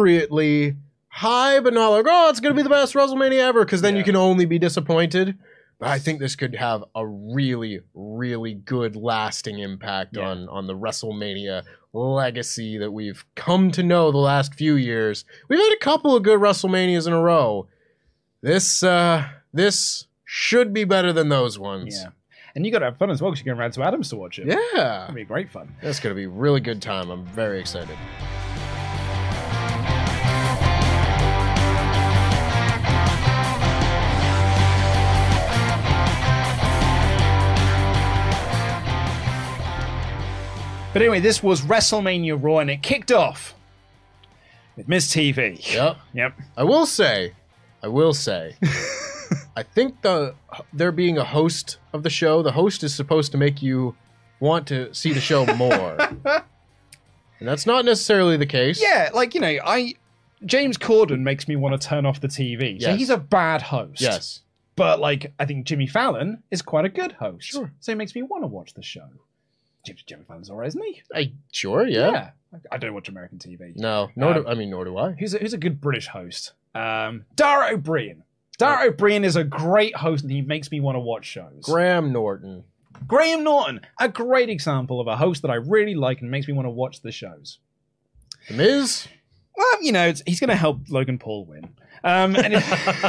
appropriately high, but not like, oh, it's going to be the best WrestleMania ever, because then Yeah. you can only be disappointed. But I think this could have a really, really good lasting impact Yeah. on, on the WrestleMania legacy that we've come to know the last few years. We've had a couple of good WrestleManias in a row. This uh, this should be better than those ones. Yeah. And you got to have fun as well because you're going around to Adams to watch it. Yeah. It'll be great fun. That's going to be a really good time. I'm very excited. But anyway, this was WrestleMania Raw, and it kicked off with Miz T V. Yep. Yep. I will say, I will say, I think the there being a host of the show, the host is supposed to make you want to see the show more. And that's not necessarily the case. Yeah, like, you know, I James Corden makes me want to turn off the T V. So Yes. he's a bad host. Yes. But, like, I think Jimmy Fallon is quite a good host. Sure. So he makes me want to watch the show. Jimmy, Jimmy Fallon's alright, isn't he? I sure, yeah. I don't watch American T V. No, nor Um, do I mean nor do I. Who's a, who's a good British host? Um, Dara O'Brien. Dara O'Brien is a great host, and he makes me want to watch shows. Graham Norton. Graham Norton, a great example of a host that I really like and makes me want to watch the shows. The Miz? Well, you know, it's, he's going to help Logan Paul win. Um, and it,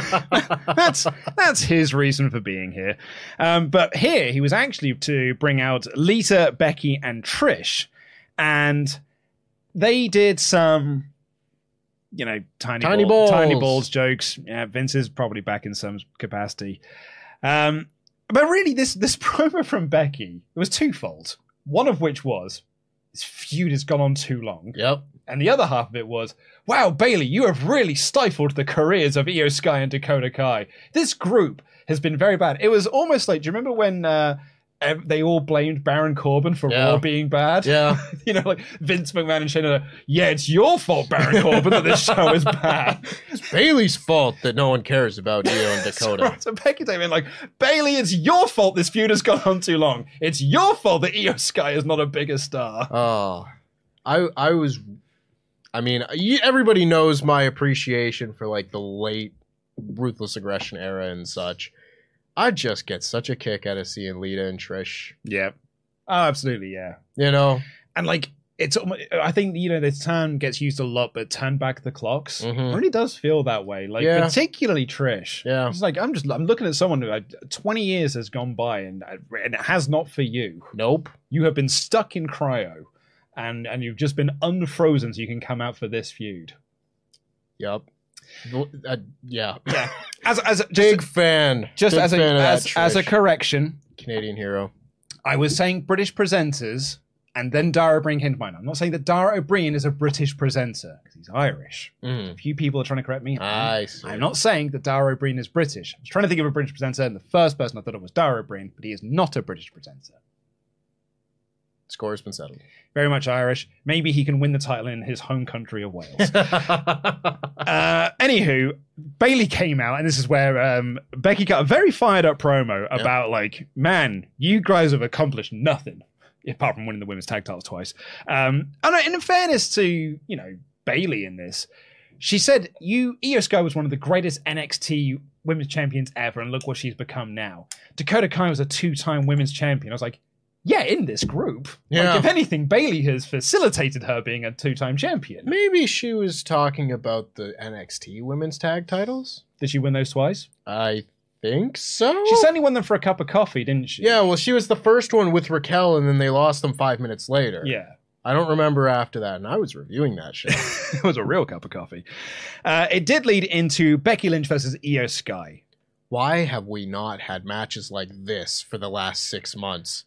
that's that's his reason for being here. Um, but here, he was actually to bring out Lita, Becky, and Trish. And they did some, you know, tiny, Tiny ball, balls. tiny balls jokes. Yeah, Vince is probably back in some capacity. Um, but really, this this promo from Becky, it was twofold. One of which was, this feud has gone on too long. Yep. And the other half of it was, wow, Bailey, you have really stifled the careers of Io Sky and Dakota Kai. This group has been very bad. It was almost like, do you remember when uh, ev- they all blamed Baron Corbin for Yeah. Raw being bad? Yeah. You know, like Vince McMahon and Shayna, yeah, it's your fault, Baron Corbin, that this show is bad. It's Bailey's fault that no one cares about Io and Dakota. So, so Becky came in like, Bailey, it's your fault this feud has gone on too long. It's your fault that Io Sky is not a bigger star. Oh, I I was, I mean, you, everybody knows my appreciation for like the late Ruthless Aggression era and such. I just get such a kick out of seeing Lita and Trish. Yeah. Oh, absolutely, yeah. You know, And like, it's almo- I think, you know, this term gets used a lot, but turn back the clocks. Mhm. It really does feel that way. Like, Yeah. particularly Trish. Yeah. It's like, I'm just, I'm looking at someone who, like, twenty years has gone by and, and it has not for you. nope. You have been stuck in cryo and, and you've just been unfrozen so you can come out for this feud. Yep. Uh, yeah. Yeah. As, as, just, Big fan. just Big as a, fan of that as, as a Trish. correction, Canadian hero. I was saying British presenters, and then Dara O'Brien came to mind. I'm not saying that Dara O'Brien is a British presenter, because he's Irish. Mm. A few people are trying to correct me. I see. I'm not saying that Dara O'Brien is British. I was trying to think of a British presenter, and the first person I thought of was Dara O'Brien, but he is not a British presenter. Score has been settled. Very much Irish. Maybe he can win the title in his home country of Wales. uh, anywho, Bailey came out, and this is where um, Becky got a very fired up promo about, like, man, you guys have accomplished nothing, apart from winning the women's tag titles twice. Um, and in fairness to, you know, Bailey in this, she said, you, Io Sky was one of the greatest N X T women's champions ever, and look what she's become now. Dakota Kai was a two-time women's champion. I was like, yeah, in this group. Yeah. Like, if anything, Bailey has facilitated her being a two-time champion. Maybe she was talking about the N X T women's tag titles. Did she win those twice? I think so. She certainly won them for a cup of coffee, didn't she? Yeah, well, she was the first one with Raquel, and then they lost them five minutes later. Yeah. I don't remember after that, and I was reviewing that show. It was a real cup of coffee. Uh, it did lead into Becky Lynch versus Io Sky. Why have we not had matches like this for the last six months?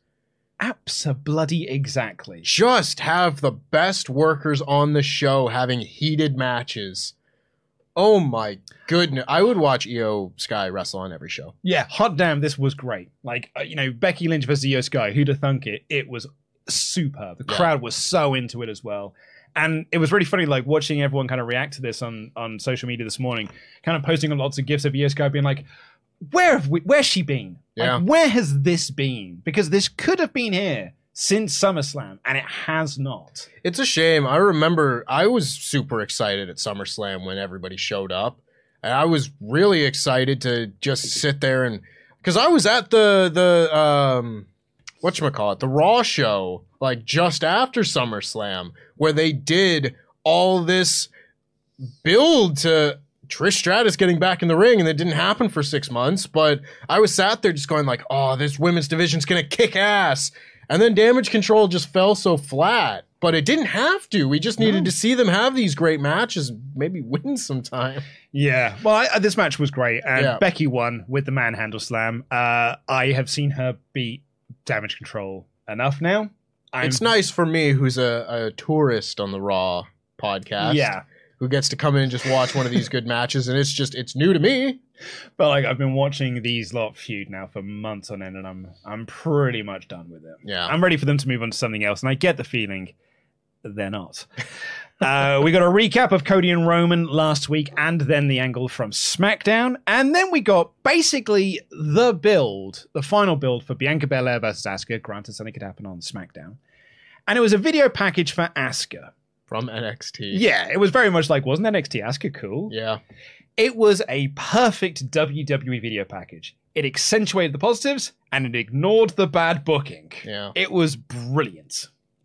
Abso-bloody-exactly. Just have the best workers on the show having heated matches. Oh my goodness. I would watch Io Sky wrestle on every show. Yeah, hot damn, this was great. Like, uh, you know, Becky Lynch versus Io Sky, who'd have thunk it? It was superb. The Yeah. crowd was so into it as well. And it was really funny, like, watching everyone kind of react to this on, on social media this morning, kind of posting lots of gifs of Io Sky being like, where have we, where's she been? Yeah. Like, where has this been? Because this could have been here since SummerSlam, and it has not. It's a shame. I remember I was super excited at SummerSlam when everybody showed up. And I was really excited to just sit there and Because I was at the, the um, whatchamacallit, the Raw show, like just after SummerSlam, where they did all this build to Trish Stratus getting back in the ring, and it didn't happen for six months. But I was sat there just going like, oh, this women's division's going to kick ass. And then Damage Control just fell so flat. But it didn't have to. We just needed no. to see them have these great matches, maybe win sometime. Yeah. Well, I, this match was great. And yeah. Becky won with the manhandle slam. Uh, I have seen her beat Damage Control enough now. I'm... It's nice for me, who's a, a tourist on the Raw podcast. Yeah. Who gets to come in and just watch one of these good matches, and it's just, it's new to me. But like, I've been watching these lot feud now for months on end, and I'm I'm pretty much done with it. Yeah. I'm ready for them to move on to something else, and I get the feeling they're not. uh, we got a recap of Cody and Roman last week, and then the angle from SmackDown, and then we got basically the build, the final build for Bianca Belair versus Asuka. Granted, something could happen on SmackDown. And it was a video package for Asuka. From N X T. Yeah, it was very much like, wasn't N X T Asuka cool? Yeah. It was a perfect W W E video package. It accentuated the positives, and it ignored the bad booking. Yeah. It was brilliant.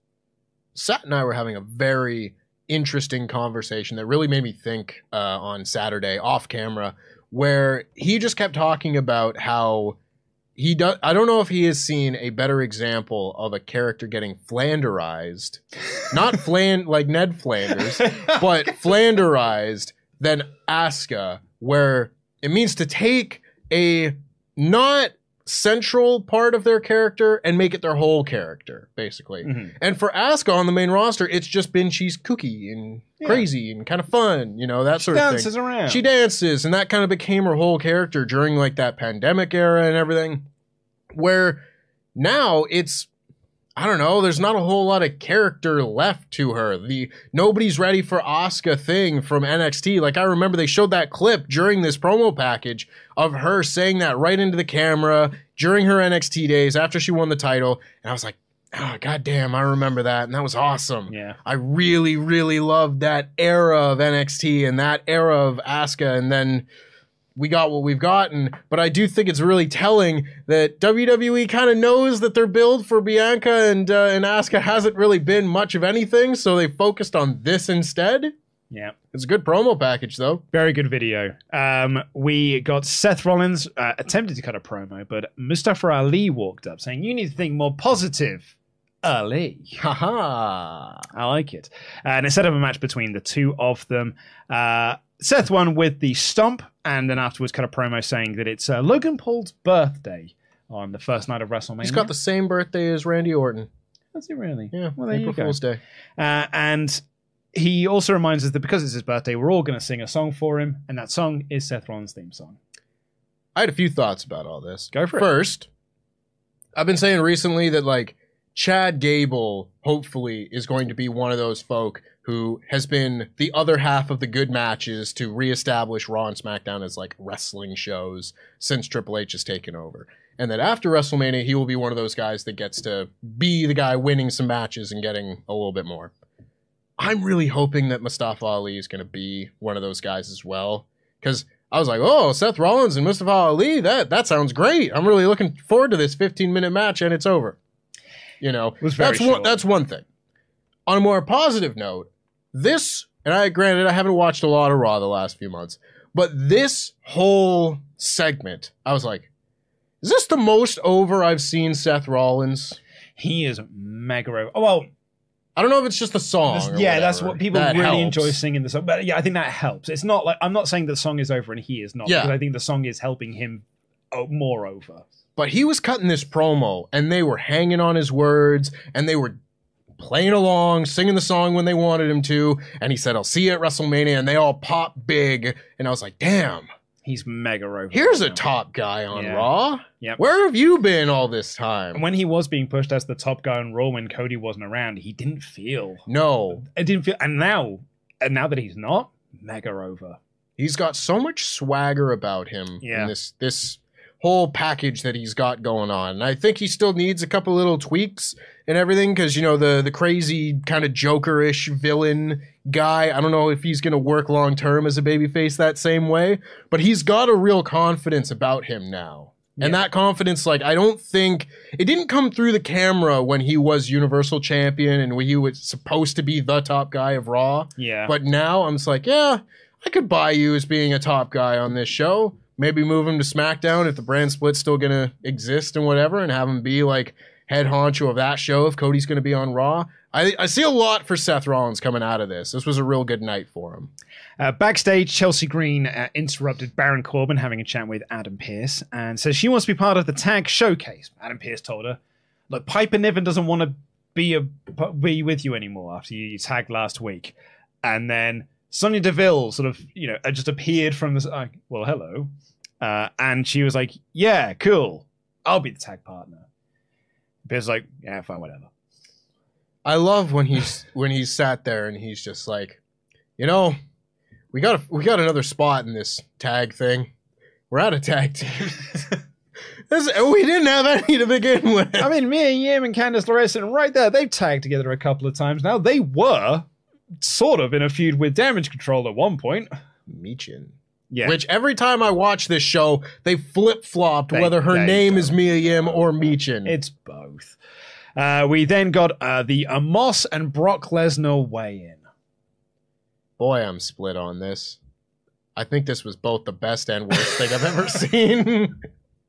Sat and I were having a very interesting conversation that really made me think uh, on Saturday off camera, where he just kept talking about how he does. I don't know if he has seen a better example of a character getting Flanderized, not Flan like Ned Flanders, but Flanderized than Asuka, where it means to take a not central part of their character and make it their whole character, basically. Mm-hmm. And for Asuka on the main roster, it's just been she's kooky and yeah. crazy and kind of fun, you know, that she sort of thing. She dances around. She dances, and that kind of became her whole character during like that pandemic era and everything, where now it's, I don't know, there's not a whole lot of character left to her. The nobody's ready for Asuka thing from N X T. Like, I remember they showed that clip during this promo package of her saying that right into the camera during her N X T days after she won the title. And I was like, oh, goddamn, I remember that. And that was awesome. Yeah. I really, really loved that era of N X T and that era of Asuka. And then we got what we've gotten, but I do think it's really telling that W W E kind of knows that their build for Bianca and uh, and Asuka hasn't really been much of anything, so they focused on this instead. Yeah. It's a good promo package, though. Very good video. Um, we got Seth Rollins uh, attempted to cut a promo, but Mustafa Ali walked up saying, you need to think more positive, Ali. Haha. I like it. And it set up a match between the two of them. Uh, Seth won with the stomp, and then afterwards cut a promo saying that it's uh, Logan Paul's birthday on the first night of WrestleMania. He's got the same birthday as Randy Orton. Does he really? Yeah, well, there April you go. Fool's Day. Uh, and he also reminds us that because it's his birthday, we're all going to sing a song for him, and that song is Seth Rollins' theme song. I had a few thoughts about all this. Go for it. First, I've been saying recently that, like, Chad Gable, hopefully, is going to be one of those folk who has been the other half of the good matches to reestablish Raw and SmackDown as like wrestling shows since Triple H has taken over. And that after WrestleMania, he will be one of those guys that gets to be the guy winning some matches and getting a little bit more. I'm really hoping that Mustafa Ali is going to be one of those guys as well. Because I was like, oh, Seth Rollins and Mustafa Ali, that, that sounds great. I'm really looking forward to this fifteen minute match, and it's over. You know, that's one, that's one thing. On a more positive note, this, and I granted I haven't watched a lot of Raw the last few months, but this whole segment, I was like, is this the most over I've seen Seth Rollins? He is mega over. Oh, well, I don't know if it's just the song. This, or yeah, whatever. that's what people that really helps. enjoy singing the song. But yeah, I think that helps. It's not like, I'm not saying the song is over and he is not, yeah. because I think the song is helping him more over. But he was cutting this promo, and they were hanging on his words, and they were playing along, singing the song when they wanted him to, and he said, I'll see you at WrestleMania, and they all popped big, and I was like, damn. He's mega over. Here's right a now. top guy on Yeah. Raw. Yep. Where have you been all this time? And when he was being pushed as the top guy on Raw when Cody wasn't around, he didn't feel. No. It didn't feel. And now, and now that he's not, mega over. He's got so much swagger about him Yeah. in this this whole package that he's got going on. And I think he still needs a couple little tweaks and everything because, you know, the, the crazy kind of Joker-ish villain guy, I don't know if he's going to work long-term as a babyface that same way, but he's got a real confidence about him now. And that confidence, like, I don't think it didn't come through the camera when he was Universal Champion and when he was supposed to be the top guy of Raw. Yeah. But now I'm just like, yeah, I could buy you as being a top guy on this show. Maybe move him to SmackDown if the brand split's still going to exist and whatever, and have him be like head honcho of that show if Cody's going to be on Raw. I, I see a lot for Seth Rollins coming out of this. This was a real good night for him. Uh, backstage, Chelsea Green uh, interrupted Baron Corbin having a chat with Adam Pearce and says she wants to be part of the tag showcase. Adam Pearce told her, look, Piper Niven doesn't want to be a, be with you anymore after you, you tagged last week. And then Sonya Deville sort of, you know, just appeared from the, uh, well, hello. Uh, and she was like, yeah, cool. I'll be the tag partner. Pearce was like, yeah, fine, whatever. I love when he's when he's sat there and he's just like, you know, we got a, we got another spot in this tag thing. We're out of tag teams. This, we didn't have any to begin with. I mean, Mia Yim and Candice LeRae sitting right there. They've tagged together a couple of times now. They were sort of in a feud with Damage Control at one point. Michin. Yeah. Which every time I watch this show, they flip-flopped They- whether her they name don't. is Mia Yim or Michin. It's both. Uh, we then got uh, the Amos and Brock Lesnar weigh-in. Boy, I'm split on this. I think this was both the best and worst thing I've ever seen.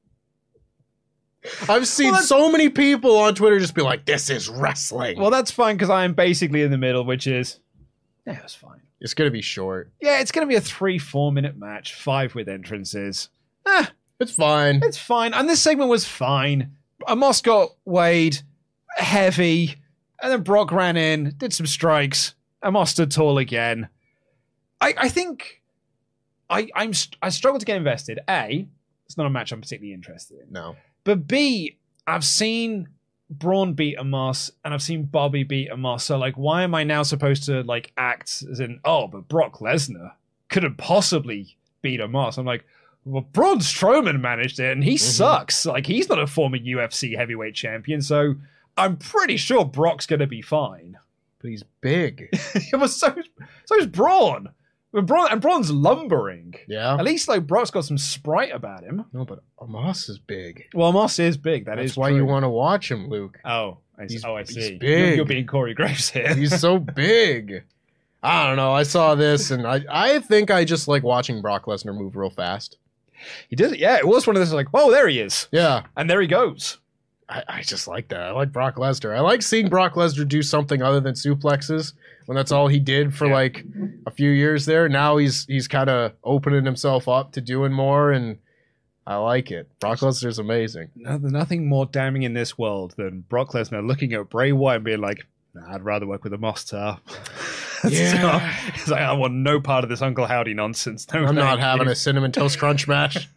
I've seen Well, so many people on Twitter just be like, this is wrestling. Well, that's fine because I'm basically in the middle, which is, yeah, it's fine. It's going to be short. Yeah, it's going to be a three, four minute match, five with entrances. Ah, It's fine. it's fine. And this segment was fine. Amos got weighed, heavy, and then Brock ran in, did some strikes. Amos stood tall again. I, I think I I'm st- I struggle to get invested. A, it's not a match I'm particularly interested in. No. But B, I've seen Braun beat Amos and I've seen Bobby beat Amos. So like, why am I now supposed to like act as in, oh, but Brock Lesnar couldn't possibly beat Amos? I'm like, well, Braun Strowman managed it and he Mm-hmm. sucks. Like, he's not a former U F C heavyweight champion. So I'm pretty sure Brock's going to be fine. But he's big. It was so, so is Braun. And Braun. And Braun's lumbering. Yeah. At least like Brock's got some sprite about him. No, but Amos is big. Well, Amos is big. That That's is why true. you want to watch him, Luke. Oh, I see. He's- oh, I he's see. big. You're, you're being Corey Graves here. He's so big. I don't know. I saw this, and I, I think I just like watching Brock Lesnar move real fast. He did it. Yeah, it was one of those like, oh, there he is. Yeah. And there he goes. I, I just like that. I like Brock Lesnar. I like seeing Brock Lesnar do something other than suplexes when that's all he did for Yeah. like a few years there. Now he's he's kind of opening himself up to doing more, and I like it. Brock Lesnar's amazing. No, there's nothing more damning in this world than Brock Lesnar looking at Bray Wyatt and being like, nah, I'd rather work with a Mostar. Yeah. He's like, I want no part of this Uncle Howdy nonsense. No, I'm not thank having you. a cinnamon toast crunch match.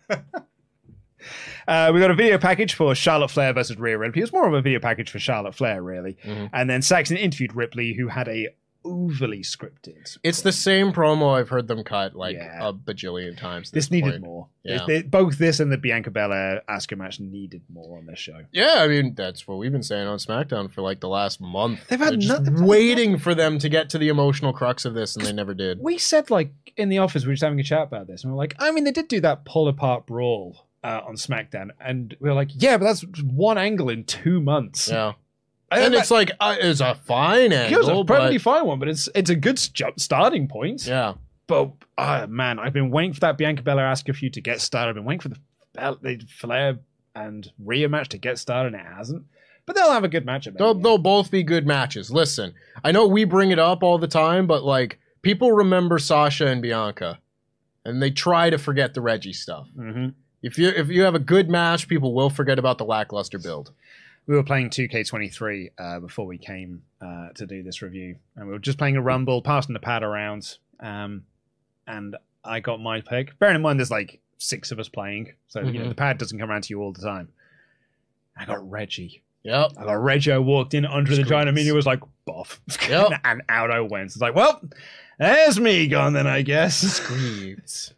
Uh, we got a video package for Charlotte Flair versus Rhea Ripley. It was more of a video package for Charlotte Flair, really. Mm-hmm. And then Saxon interviewed Ripley, who had a overly scripted. It's the same promo I've heard them cut like Yeah. a bajillion times. at This this needed point. more. Yeah. They- they- both this and the Bianca Belair Asuka match needed more on this show. Yeah, I mean that's what we've been saying on SmackDown for like the last month. They've had They're just nothing- waiting for them to get to the emotional crux of this, and they never did. We said, like, in the office, we were just having a chat about this, and we are like, I mean, they did do that pull apart brawl uh, on SmackDown, and we were like, yeah, but that's one angle in two months. Yeah, I, and that- it's like uh, it's a fine it was angle, a perfectly but fine one, but it's it's a good jump starting point. yeah, But uh, man, I've been waiting for that Bianca Belair Asuka feud to get started. I've been waiting for the, Bel- the Flair and Rhea match to get started, and it hasn't. But they'll have a good match. At they'll Mania. they'll both be good matches. Listen, I know we bring it up all the time, but like people remember Sasha and Bianca, and they try to forget the Reggie stuff. Mhm. If you if you have a good match, people will forget about the lackluster build. We were playing two K twenty-three uh, before we came uh, to do this review, and we were just playing a rumble, passing the pad around, um, and I got my pick. Bearing in mind, there's like six of us playing, so you know Mhm. the pad doesn't come around to you all the time. I got Reggie. Yep. I got Reggie. I walked in under the giant Screams. media, was like, boff. Yep. And out I went. It's like, well, there's me gone then, I guess. Screams.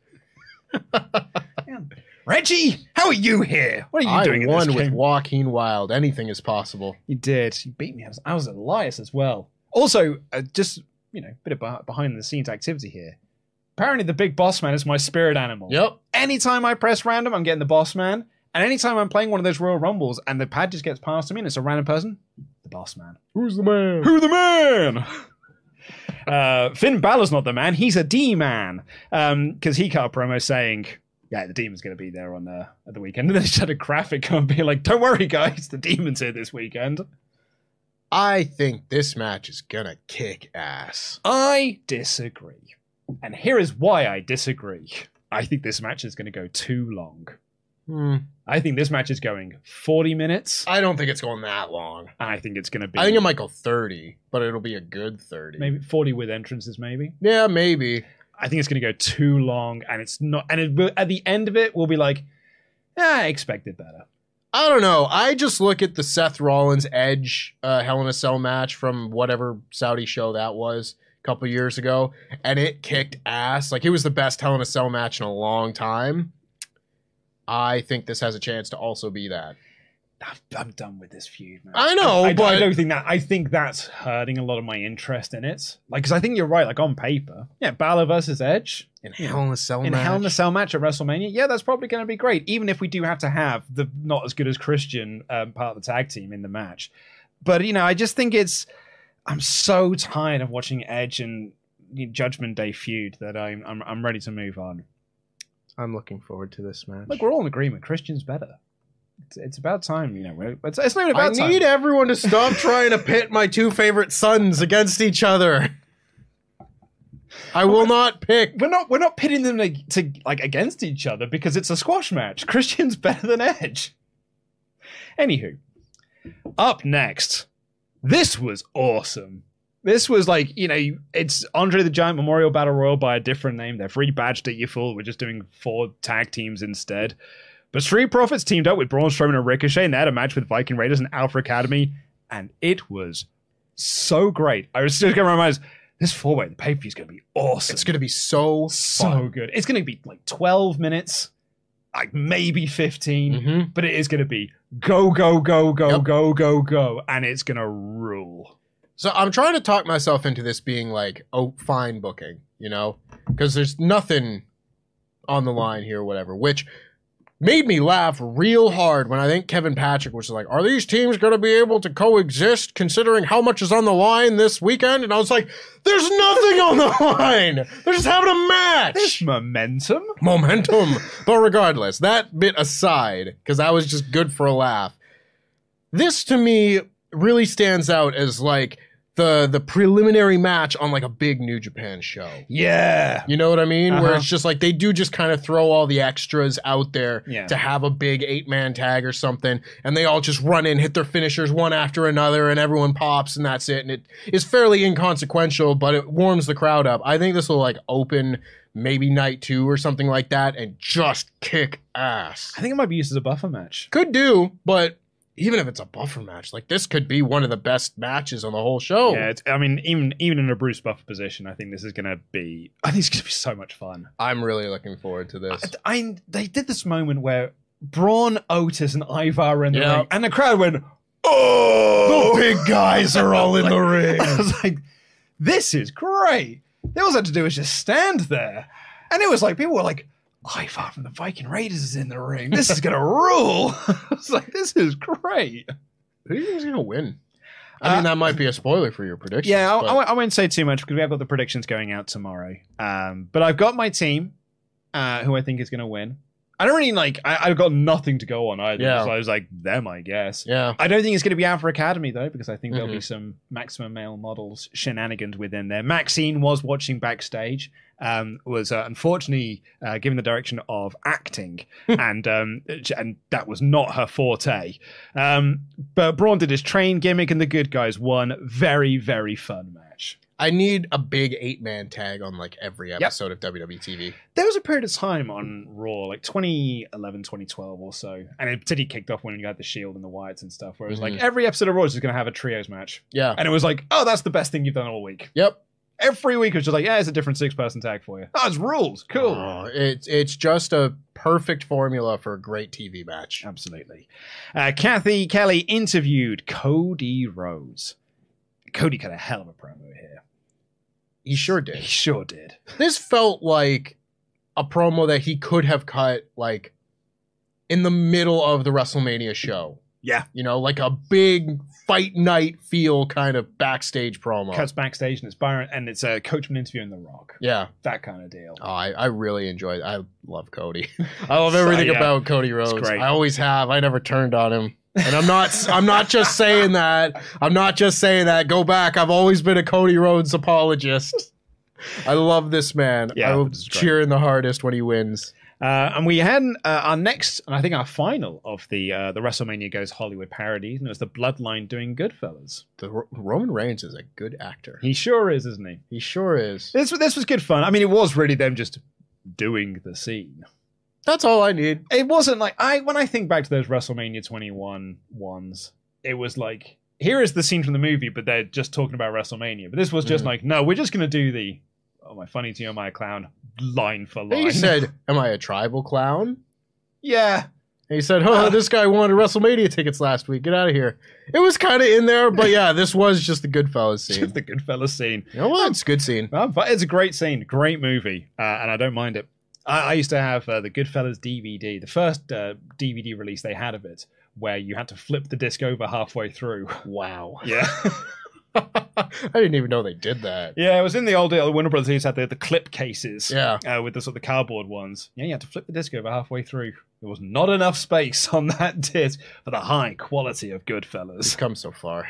Reggie, how are you here? What are you I doing in won this with game? Joaquin Wild. Anything is possible. You did. You beat me. I was, I was Elias as well. Also, uh, just, you know, a bit of beh- behind the scenes activity here. Apparently the big boss man is my spirit animal. Yep. Anytime I press random, I'm getting the boss man. And anytime I'm playing one of those Royal Rumbles and the pad just gets passed to me and it's a random person, the boss man. Who's the man? Who the man? uh, Finn Balor's not the man. He's a D-man. Um, because he cut a promo saying, yeah, the Demon's going to be there on uh, at the weekend. And then he had a graphic come and be like, don't worry, guys, the Demon's here this weekend. I think this match is going to kick ass. I disagree. And here is why I disagree. I think this match is going to go too long. Hmm. I think this match is going forty minutes. I don't think it's going that long. I think it's going to be... I think it might go thirty, but it'll be a good thirty. Maybe forty with entrances, maybe. Yeah, maybe. I think it's going to go too long, and it's not... And it, will- at the end of it, we'll be like, eh, I expected better. I don't know. I just look at the Seth Rollins Edge uh, Hell in a Cell match from whatever Saudi show that was a couple years ago, and it kicked ass. Like, it was the best Hell in a Cell match in a long time. I think this has a chance to also be that. I'm done with this feud, man. I know, I, I, but I don't think that. I think that's hurting a lot of my interest in it. Like, because I think you're right. Like on paper, yeah, Balor versus Edge in Hell in a Cell in match. Hell in a Cell match at WrestleMania, yeah, that's probably going to be great. Even if we do have to have the not as good as Christian um, part of the tag team in the match, but you know, I just think it's. I'm so tired of watching Edge and Judgment Day feud that I'm I'm, I'm ready to move on. I'm looking forward to this match. Like, we're all in agreement. Christian's better. It's, it's about time, you know. We're, it's, it's not even about I time. need everyone to stop trying to pit my two favorite sons against each other. I will not pick. We're not. We're not pitting them to, to like against each other because it's a squash match. Christian's better than Edge. Anywho, up next, this was awesome. This was like, you know, it's Andre the Giant Memorial Battle Royal by a different name. They've rebadged it, you fool. We're just doing four tag teams instead. But Street Profits teamed up with Braun Strowman and Ricochet, and they had a match with Viking Raiders and Alpha Academy, and it was so great. I was still going to remind us, this four-way, the pay-per-view is going to be awesome. It's going to be so So fun. good. It's going to be like twelve minutes, like maybe fifteen, Mm-hmm. but it is going to be go, go, go, go, Yep. go, go, go, and it's going to rule. So I'm trying to talk myself into this being like, oh, fine booking, you know? Because there's nothing on the line here or whatever, which made me laugh real hard when I think Kevin Patrick was like, are these teams going to be able to coexist considering how much is on the line this weekend? And I was like, there's nothing on the line. They're just having a match. There's momentum. Momentum. But regardless, that bit aside, because that was just good for a laugh. This to me really stands out as like the the preliminary match on like a big New Japan show. Yeah. You know what I mean? Uh-huh. Where it's just like they do just kind of throw all the extras out there Yeah. to have a big eight-man tag or something, and they all just run in, hit their finishers one after another, and everyone pops, and that's it. And it is fairly inconsequential, but it warms the crowd up. I think this will like open maybe night two or something like that and just kick ass. I think it might be used as a buffer match. Could do, but even if it's a buffer match, like this could be one of the best matches on the whole show. Yeah, it's, I mean, even even in a Bruce Buffer position, I think this is going to be. I think it's going to be so much fun. I'm really looking forward to this. I, I they did this moment where Braun, Otis, and Ivar were in the Yeah. ring, and the crowd went, "Oh, The big guys are all in the ring." I was like, "This is great." They all they had to do was just stand there, and it was like people were like, Ivar from the Viking Raiders is in the ring. This is gonna rule. I was like, this is great. Who do you think is going to win? I mean, that might be a spoiler for your prediction. Yeah, I, but- I, won't- I won't say too much because we have got the predictions going out tomorrow. Um, but I've got my team, uh, who I think is going to win. I don't really like. I, I've got nothing to go on either. Yeah. So I was like, them, I guess. Yeah. I don't think it's going to be Alpha Academy though, because I think there'll be Mhm. some Maximum Male Models shenanigans within there. Maxine was watching backstage. Um, was uh, unfortunately uh, given the direction of acting, and um, and that was not her forte. Um, but Braun did his train gimmick, and the good guys won. Very, very fun match. I need a big eight-man tag on like every episode of W W E T V. There was a period of time on Raw, like twenty eleven, twenty twelve or so, and it particularly kicked off when you had the Shield and the Wyatts and stuff, where it was like Mhm. every episode of Raw is going to have a trios match. Yeah. And it was like, oh, that's the best thing you've done all week. Yep. Every week it was just like, yeah, it's a different six-person tag for you. Oh, it's rules. Cool. Oh, it's it's just a perfect formula for a great T V match. Absolutely. Uh, Kathy Kelly interviewed Cody Rhodes. Cody cut a hell of a promo here. He sure did. He sure did. This felt like a promo that he could have cut like in the middle of the WrestleMania show. Yeah. You know, like a big fight night feel kind of backstage promo. Cuts backstage and it's Byron and it's a Coachman interviewing The Rock. Yeah. That kind of deal. Oh, I, I really enjoyed it. I love Cody. I love everything So, yeah. about Cody Rhodes. It's great. I always have. I never turned on him. And I'm not I'm not just saying that. I'm not just saying that. Go back. I've always been a Cody Rhodes apologist. I love this man. Yeah, I will this is great. cheer in the hardest when he wins. Uh, and we had uh, our next, and I think our final of the uh, the WrestleMania Goes Hollywood parodies, and it was the Bloodline doing Goodfellas. The Ro- Roman Reigns is a good actor. He sure is, isn't he? He sure is. This this was good fun. I mean, it was really them just doing the scene. That's all I need. It wasn't like I when I think back to those WrestleMania twenty-one ones, it was like here is the scene from the movie, but they're just talking about WrestleMania. But this was just Mhm. like, no, we're just gonna do the oh my funny to you, my clown line for line. He said, "Am I a tribal clown?" yeah. And he said, "Oh, this guy wanted WrestleMania tickets last week. Get out of here." It was kind of in there, but yeah, this was just the Goodfellas scene. Just the Goodfellas scene. You know what? It's a good scene. Well, but it's a great scene, great movie, uh, and I don't mind it. I, I used to have uh, the Goodfellas D V D, the first uh, D V D release they had of it, where you had to flip the disc over halfway through. Wow. Yeah. I didn't even know they did that. Yeah, it was in the old days. Warner Brothers used to have the, the clip cases. Yeah. Uh, with the sort of the cardboard ones. Yeah, you had to flip the disc over halfway through. There was not enough space on that disc for the high quality of Goodfellas. It's come so far.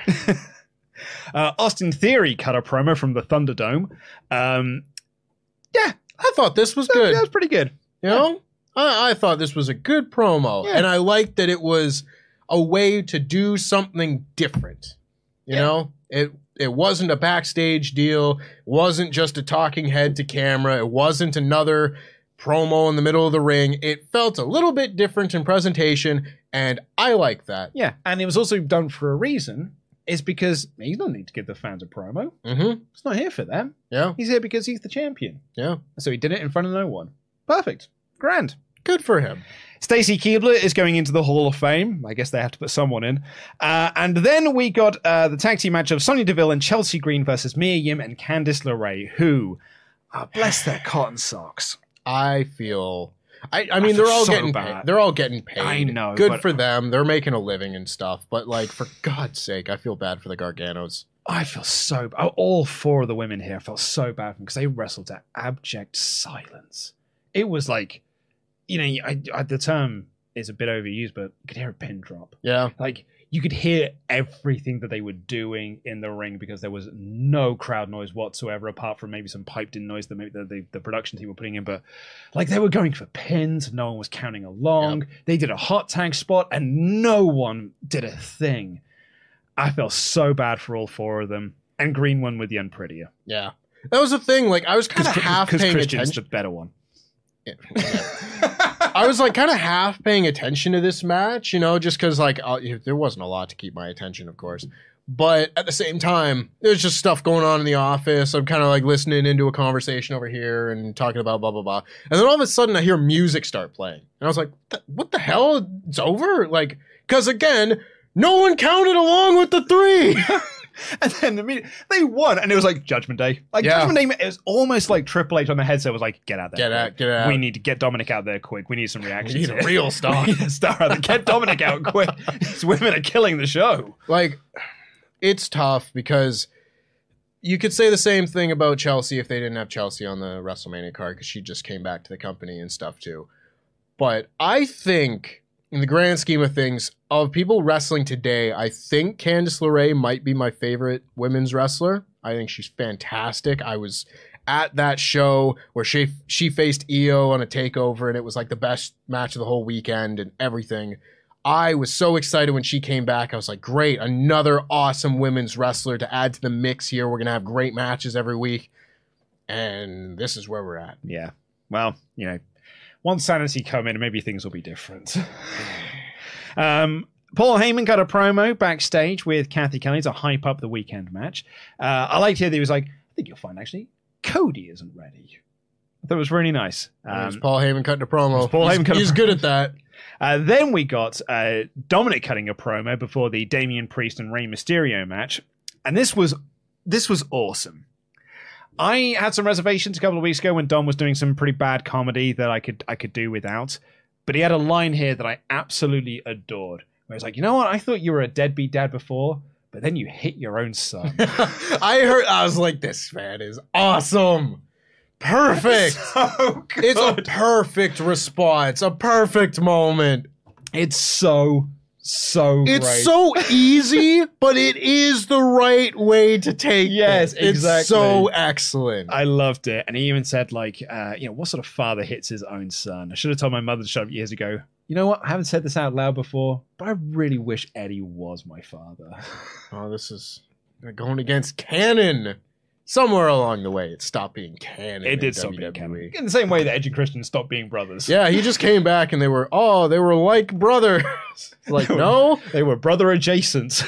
uh, Austin Theory cut a promo from the Thunderdome. Um, yeah, I thought this was that, good. that was pretty good. You know? I, I thought this was a good promo. Yeah. And I liked that it was a way to do something different. You Yeah. know? It it wasn't a backstage deal. It wasn't just a talking head to camera. It wasn't another promo in the middle of the ring. It felt a little bit different in presentation, and I like that. Yeah, and it was also done for a reason. It's because he doesn't need to give the fans a promo. Mm-hmm. He's not here for that. Yeah. He's here because he's the champion. Yeah. So he did it in front of no one. Perfect. Grand. Good for him. Stacey Keibler is going into the Hall of Fame. I guess they have to put someone in. Uh, and then we got uh, the tag team match of Sonya Deville and Chelsea Green versus Mia Yim and Candice LeRae, who, uh, bless their cotton socks. I feel... I, I mean, feel they're all so getting bad. paid. They're all getting paid. I know, Good but- for them. They're making a living and stuff. But, like, for God's sake, I feel bad for the Garganos. I feel so bad. All four of the women here felt so bad for them because they wrestled to abject silence. It was like, you know, I, I, the term is a bit overused, but you could hear a pin drop. Yeah. Like, you could hear everything that they were doing in the ring because there was no crowd noise whatsoever, apart from maybe some piped in noise that maybe the, the, the production team were putting in. But, like, they were going for pins. No one was counting along. Yep. They did a hot tag spot, and no one did a thing. I felt so bad for all four of them. And Green won with the unprettier. Yeah. That was the thing. Like, I was kind of half paying Christian's attention. the better one. Yeah. I was like kind of half paying attention to this match, you know, just because like uh, there wasn't a lot to keep my attention, of course. But at the same time, there's just stuff going on in the office. I'm kind of like listening into a conversation over here and talking about blah, blah, blah. And then all of a sudden I hear music start playing. And I was like, what the hell? It's over? Like, because again, no one counted along with the three. And then immediately, they won, and it was like Judgment Day. Like Yeah. Judgment Day, it was almost like Triple H on the headset was like, "Get out there, Get quick. out, get out. We need to get Dominic out there quick. We need some reactions. We need a here. real star. We need a star out there. Get Dominic out quick. These women are killing the show." Like, it's tough because you could say the same thing about Chelsea if they didn't have Chelsea on the WrestleMania card because she just came back to the company and stuff too. But I think, in the grand scheme of things, of people wrestling today, I think Candice LeRae might be my favorite women's wrestler. I think she's fantastic. I was at that show where she she faced Io on a takeover, and it was like the best match of the whole weekend and everything. I was so excited when she came back. I was like, great, another awesome women's wrestler to add to the mix here. We're going to have great matches every week. And this is where we're at. Yeah. Well, you know, once Sanity come in, maybe things will be different. um, Paul Heyman got a promo backstage with Kathy Kelly to hype up the weekend match. Uh, I liked here that he was like, I think you'll find actually Cody isn't ready. I thought it was really nice. Um, Um, Paul Heyman cutting a promo. Paul he's Heyman cutting a he's promo. good at that. Uh, then we got uh, Dominic cutting a promo before the Damian Priest and Rey Mysterio match, and this was this was awesome. I had some reservations a couple of weeks ago when Dom was doing some pretty bad comedy that I could I could do without. But he had a line here that I absolutely adored. Where he's like, you know what? I thought you were a deadbeat dad before, but then you hit your own son. I heard, I was like, this man is awesome. Perfect. So good. It's a perfect response, a perfect moment. It's so, so It's great. so easy, but it is the right way to take Yes, it. exactly. It's so excellent. I loved it. And he even said, like, uh, you know, what sort of father hits his own son? I should have told my mother to shut up years ago. You know what? I haven't said this out loud before, but I really wish Eddie was my father. Oh, this is going against canon. Somewhere along the way, it stopped being canon. It in did stop W being W E. canon. In the same way that Edge and Christian stopped being brothers. Yeah, he just came back and they were, oh, they were like brothers. Like, no. They were brother adjacent.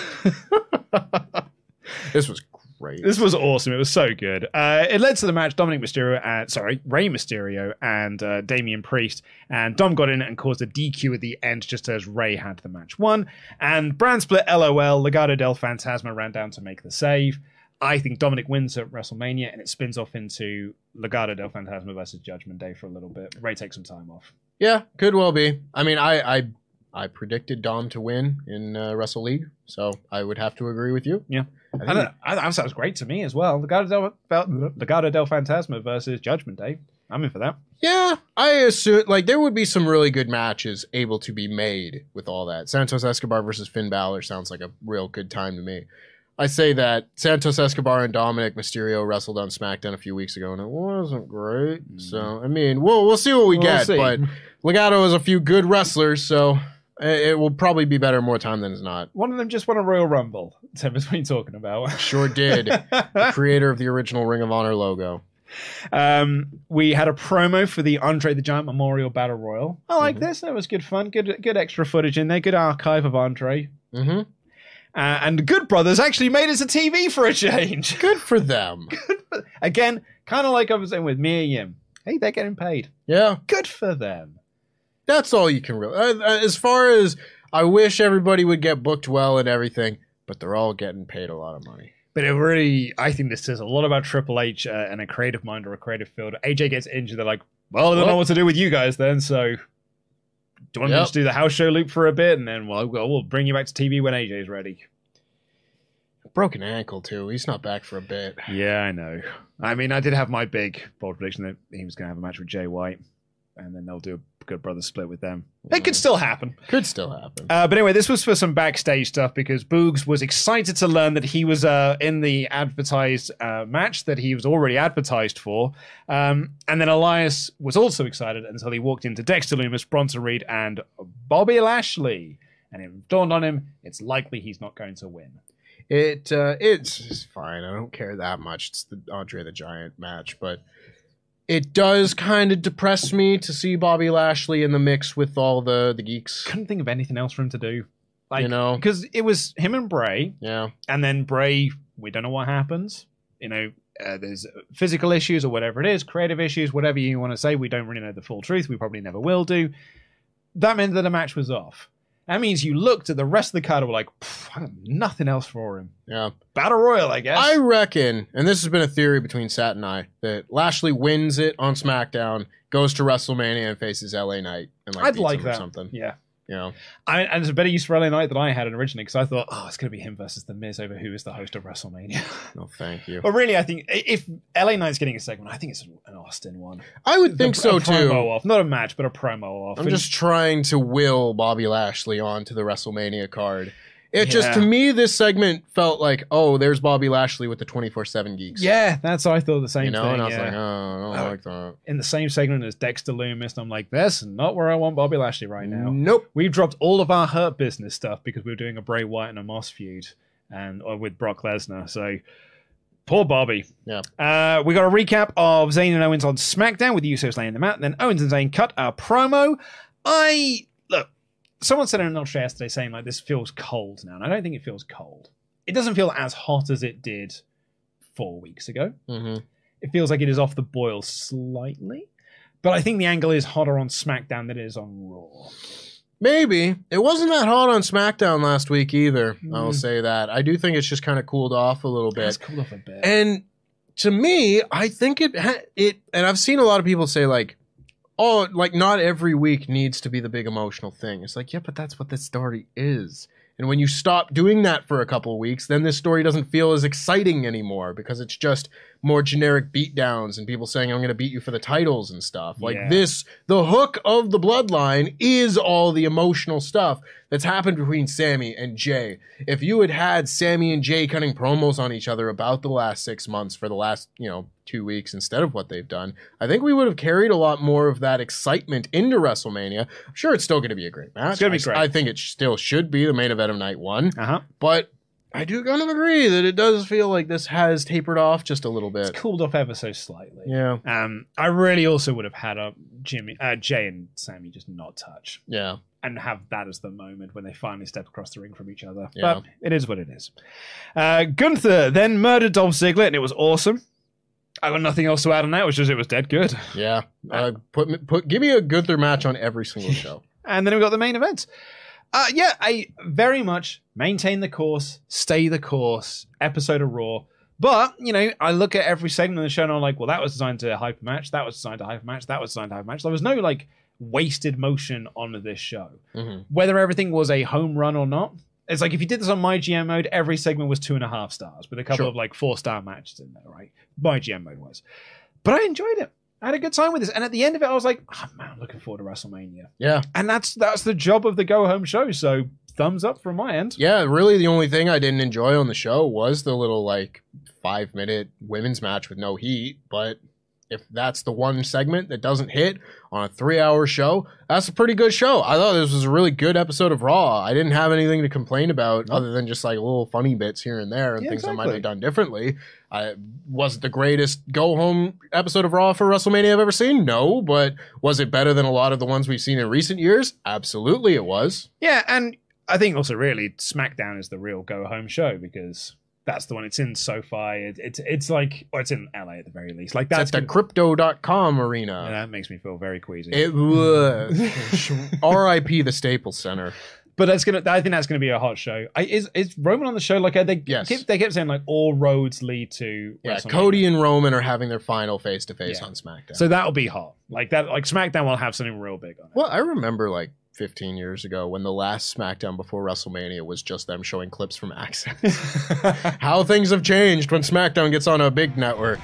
This was great. This was awesome. It was so good. Uh, it led to the match Dominic Mysterio and, sorry, Rey Mysterio and uh, Damian Priest. And Dom got in and caused a D Q at the end just as Rey had the match won. And brand split L O L, Legado del Fantasma ran down to make the save. I think Dominic wins at WrestleMania, and it spins off into Legado del Fantasma versus Judgment Day for a little bit. Ray takes some time off. Yeah, could well be. I mean, I I, I predicted Dom to win in uh, Wrestle League, so I would have to agree with you. Yeah. I think I don't know. I, that sounds great to me as well. Legado del, Legado del Fantasma versus Judgment Day. I'm in for that. Yeah, I assume, like, there would be some really good matches able to be made with all that. Santos Escobar versus Finn Balor sounds like a real good time to me. I say that Santos Escobar and Dominic Mysterio wrestled on SmackDown a few weeks ago, and it wasn't great. Mm. So, I mean, we'll we'll see what we we'll get. See. But Legado has a few good wrestlers, so it will probably be better more time than it's not. One of them just won a Royal Rumble. Tim, is what you're talking about. Sure did. The creator of the original Ring of Honor logo. Um, we had a promo for the Andre the Giant Memorial Battle Royal. I like mm-hmm. this. That was good fun. Good, good extra footage in there. Good archive of Andre. Mm-hmm. Uh, and the Good Brothers actually made it to T V for a change. Good for them. Good for, again, kind of like I was saying with Mia Yim. Hey, they're getting paid. Yeah. Good for them. That's all you can really... Uh, as far as I wish everybody would get booked well and everything, but they're all getting paid a lot of money. But it really... I think this says a lot about Triple H uh, and a creative mind or a creative field. A J gets injured. They're like, well, I don't know what to do with you guys then, so... Do you want yep. to just do the house show loop for a bit, and then well, we'll bring you back to T V when A J's ready? Broken ankle, too. He's not back for a bit. Yeah, I know. I mean, I did have my big bold prediction that he was going to have a match with Jay White, and then they'll do a Good Brothers split with them. Yeah. It could still happen. Could still happen. Uh, but anyway, this was for some backstage stuff, because Boogs was excited to learn that he was uh, in the advertised uh, match that he was already advertised for. Um, and then Elias was also excited until he walked into Dexter Lumis, Bronson Reed, and Bobby Lashley. And it dawned on him, it's likely he's not going to win. It uh, it's, it's fine. I don't care that much. It's the Andre the Giant match, but it does kind of depress me to see Bobby Lashley in the mix with all the, the geeks. Couldn't think of anything else for him to do. Like, you know, because it was him and Bray. Yeah, and then Bray, we don't know what happens. You know, uh, there's physical issues or whatever it is, creative issues, whatever you want to say. We don't really know the full truth. We probably never will do. That meant that the match was off. That means you looked at the rest of the card and were like, I have nothing else for him. Yeah. Battle Royal, I guess. I reckon, and this has been a theory between Sat and I, that Lashley wins it on SmackDown, goes to WrestleMania and faces L A Knight. And like I'd beats like him that. Or something. Yeah. You know? I, and it's a better use for L A Knight than I had originally, because I thought, oh, it's going to be him versus The Miz over who is the host of WrestleMania. No, thank you. But really, I think if L A Knight's getting a segment, I think it's an Austin one. I would think the, so, a promo too. Off. Not a match, but a promo off. I'm and, just trying to will Bobby Lashley onto the WrestleMania card. It yeah. just, to me, this segment felt like, oh, there's Bobby Lashley with the twenty-four seven geeks. Yeah, that's I thought the same you know? thing. And I was yeah. like, oh, I don't oh, like that. In the same segment as Dexter Lumis, I'm like, that's not where I want Bobby Lashley right now. Nope. We dropped all of our Hurt Business stuff because we were doing a Bray Wyatt and a Moss feud, and or with Brock Lesnar. So, poor Bobby. Yeah. Uh, we got a recap of Zayn and Owens on SmackDown with the Usos laying them out, and then Owens and Zayn cut our promo. I look. Someone said in an ultra yesterday saying like this feels cold now, and I don't think it feels cold. It doesn't feel as hot as it did four weeks ago. Mm-hmm. It feels like it is off the boil slightly, but I think the angle is hotter on SmackDown than it is on Raw. Maybe. It wasn't that hot on SmackDown last week either. Mm. I will say that. I do think it's just kind of cooled off a little bit. It's cooled off a bit. And to me, I think it ha- it, and I've seen a lot of people say like, oh, like not every week needs to be the big emotional thing. It's like, yeah, but that's what this story is. And when you stop doing that for a couple of weeks, then this story doesn't feel as exciting anymore because it's just more generic beatdowns and people saying, I'm going to beat you for the titles and stuff. Like Yeah. this, the hook of the Bloodline is all the emotional stuff that's happened between Sammy and Jay. If you had had Sammy and Jay cutting promos on each other about the last six months for the last, you know, two weeks instead of what they've done, I think we would have carried a lot more of that excitement into WrestleMania. I'm sure it's still going to be a great match. It's gonna be I, great. I think it still should be the main event of night one. Uh-huh. But I do kind of agree that it does feel like this has tapered off just a little bit. It's cooled off ever so slightly. Yeah. Um, I really also would have had a Jimmy, uh, Jay and Sammy just not touch. Yeah. And have that as the moment when they finally step across the ring from each other. Yeah. But it is what it is. Uh, Gunther then murdered Dolph Ziggler, and it was awesome. I got nothing else to add on that. It was just it was dead good. Yeah. Uh, put put give me a Gunther match on every single show. And then we got the main event. Uh, yeah, I very much maintain the course, stay the course, episode of Raw. But, you know, I look at every segment of the show and I'm like, well, that was designed to hype a match, that was designed to hype a match, that was designed to hype a match. There was no, like, wasted motion on this show. Mm-hmm. Whether everything was a home run or not, it's like if you did this on My G M mode, every segment was two and a half stars with a couple Sure. of, like, four-star matches in there, right? My G M mode was. But I enjoyed it. I had a good time with this. And at the end of it, I was like, oh, man, I'm looking forward to WrestleMania. Yeah. And that's that's the job of the go-home show, so thumbs up from my end. Yeah, really the only thing I didn't enjoy on the show was the little, like, five-minute women's match with no heat. But if that's the one segment that doesn't hit on a three-hour show, that's a pretty good show. I thought this was a really good episode of Raw. I didn't have anything to complain about other than just, like, little funny bits here and there and Yeah, things I might exactly. have done differently. I was it the greatest go-home episode of Raw for WrestleMania I've ever seen? No, but was it better than a lot of the ones we've seen in recent years? Absolutely it was. Yeah, and I think also really SmackDown is the real go-home show because that's the one it's in SoFi. It, it's it's like, or it's in L A at the very least. Like That's that's the gonna- crypto dot com arena. Yeah, that makes me feel very queasy. It was R I P the Staples Center. But that's gonna. I think that's gonna be a hot show. I, is is Roman on the show? Like they Yes. keep, they kept saying like all roads lead to Yeah, WrestleMania. Cody and Roman are having their final face to face Yeah. on SmackDown. So that'll be hot. Like that. Like SmackDown will have something real big on it. well, I remember like fifteen years ago when the last SmackDown before WrestleMania was just them showing clips from Access. How things have changed when SmackDown gets on a big network.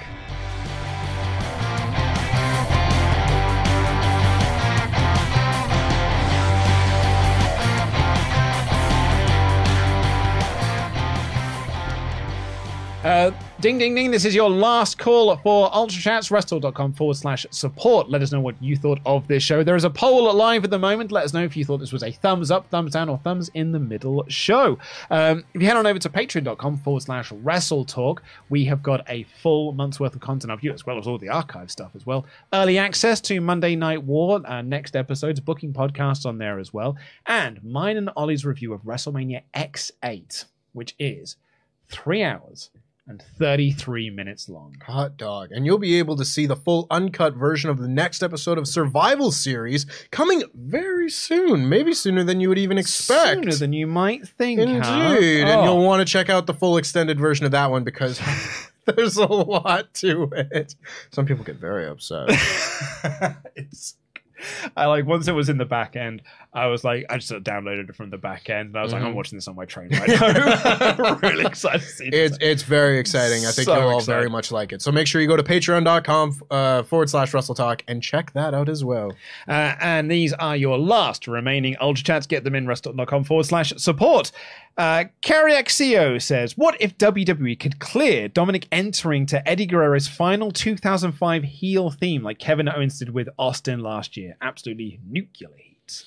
Uh, ding, ding, ding. This is your last call for Ultra Chats. Wrestle.com forward slash support. Let us know what you thought of this show. There is a poll live at the moment. Let us know if you thought this was a thumbs up, thumbs down, or thumbs in the middle show. Um, if you head on over to patreon.com forward slash wrestle talk, we have got a full month's worth of content up you, as well as all the archive stuff as well. Early access to Monday Night War, uh, next episodes, booking podcasts on there as well. And mine and Ollie's review of WrestleMania X eight, which is three hours and thirty-three minutes long. Hot dog. And you'll be able to see the full uncut version of the next episode of Survival Series coming very soon. Maybe sooner than you would even expect. Sooner than you might think. Indeed. huh? And Oh. you'll want to check out the full extended version of that one because there's a lot to it. Some people get very upset. it's, I like once it was in the back end, I was like, I just sort of downloaded it from the back end, and I was like, I'm watching this on my train right now. I'm really excited to see this. It's it's very exciting. I think So you'll all excited. very much like it. So make sure you go to patreon.com uh, forward slash Russell Talk and check that out as well. Uh, and these are your last remaining Ultra Chats. Get them in wrestle.com forward slash support. Uh, Carriaxio says, what if W W E could clear Dominic entering to Eddie Guerrero's final two thousand five heel theme like Kevin Owens did with Austin last year? Absolutely nuclear heat.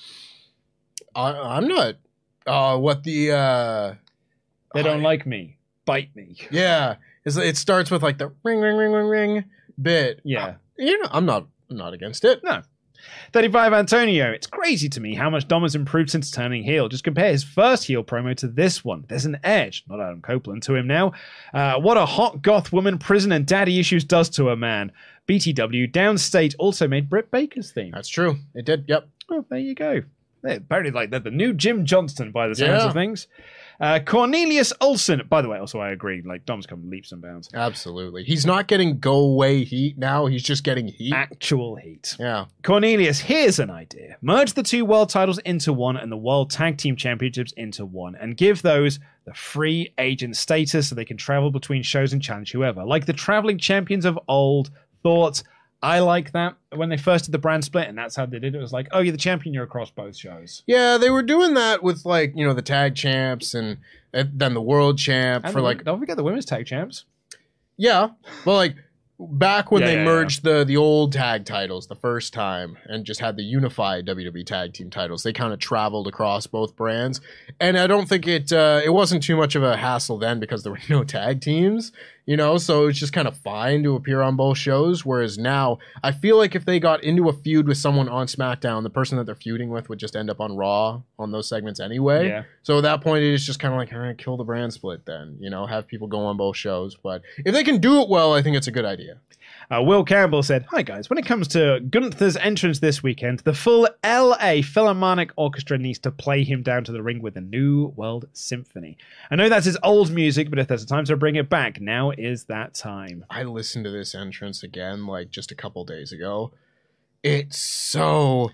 I, I'm not. Uh, what the. Uh, They don't I- like me. Bite me. Yeah. It's, it starts with like the ring, ring, ring, ring, ring bit. Yeah. Uh, you know, I'm not, I'm not against it. No. thirty-five Antonio, it's crazy to me how much Dom has improved since turning heel. Just compare his first heel promo to this one. There's an edge, not Adam Copeland, to him now. Uh, what a hot goth woman prison and daddy issues does to a man. B T W Downstate also made Britt Baker's theme. That's true. It did. Yep. Oh, there you go. They're apparently like they're the new Jim Johnston by the sounds Yeah. of things. Uh, Cornelius Olsen, by the way, also I agree, like Dom's come leaps and bounds. Absolutely. He's not getting go away heat now. He's just getting heat. Actual heat. Yeah. Cornelius, here's an idea. Merge the two world titles into one and the world tag team championships into one and give those the free agent status so they can travel between shows and challenge whoever. Like the traveling champions of old thought. I like that when they first did the brand split, and that's how they did it. It was like, oh, you're the champion, you're across both shows. Yeah, they were doing that with like, you know, the tag champs and, and then the world champ And for the- like, don't forget the women's tag champs. yeah, well, like back when Yeah, they yeah, merged the the old tag titles the first time and just had the unified W W E tag team titles, they kind of traveled across both brands, and I don't think it uh, it wasn't too much of a hassle then because there were no tag teams, you know, so it's just kind of fine to appear on both shows. Whereas now, I feel like if they got into a feud with someone on SmackDown, the person that they're feuding with would just end up on Raw on those segments anyway. Yeah. So at that point, it is just kind of like, all right, kill the brand split then, you know, have people go on both shows. But if they can do it well, I think it's a good idea. Uh, Will Campbell said, hi guys, when it comes to Gunther's entrance this weekend, the full L A Philharmonic Orchestra needs to play him down to the ring with a New World Symphony. I know that's his old music, but if there's a time to bring it back, now is that time. I listened to this entrance again, like just a couple days ago. It's so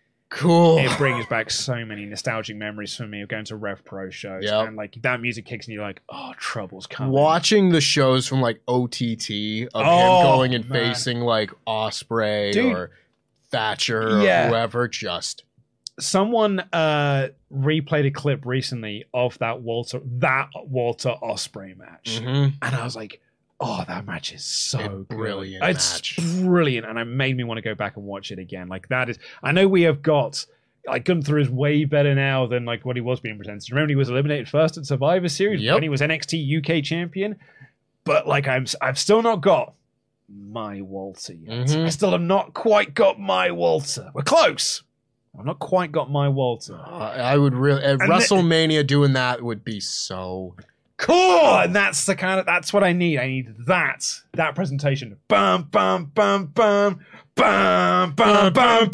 cool. It brings back so many nostalgic memories for me of going to Rev Pro shows. Yep. And like that music kicks and you're like, oh, trouble's coming. Watching the shows from like O T T of Oh, him going and man. facing like Osprey Dude. or Thatcher Yeah. or whoever, just Someone uh, replayed a clip recently of that Walter that Walter Osprey match. Mhm. And I was like, oh, that match is so A good. brilliant It's match. brilliant. And it made me want to go back and watch it again. Like that is, I know we have got, like Gunther is way better now than like what he was being presented. Remember he was eliminated first at Survivor Series Yep. when he was N X T U K champion. But like I'm, I've still not got my Walter yet. Mhm. I still have not quite got my Walter. We're close. I've not quite got my Walter. Uh, I would really at And WrestleMania doing that would be so Cool, and that's the kind of that's what I need. I need that that presentation. Bum bum bum bum bum bum bum bum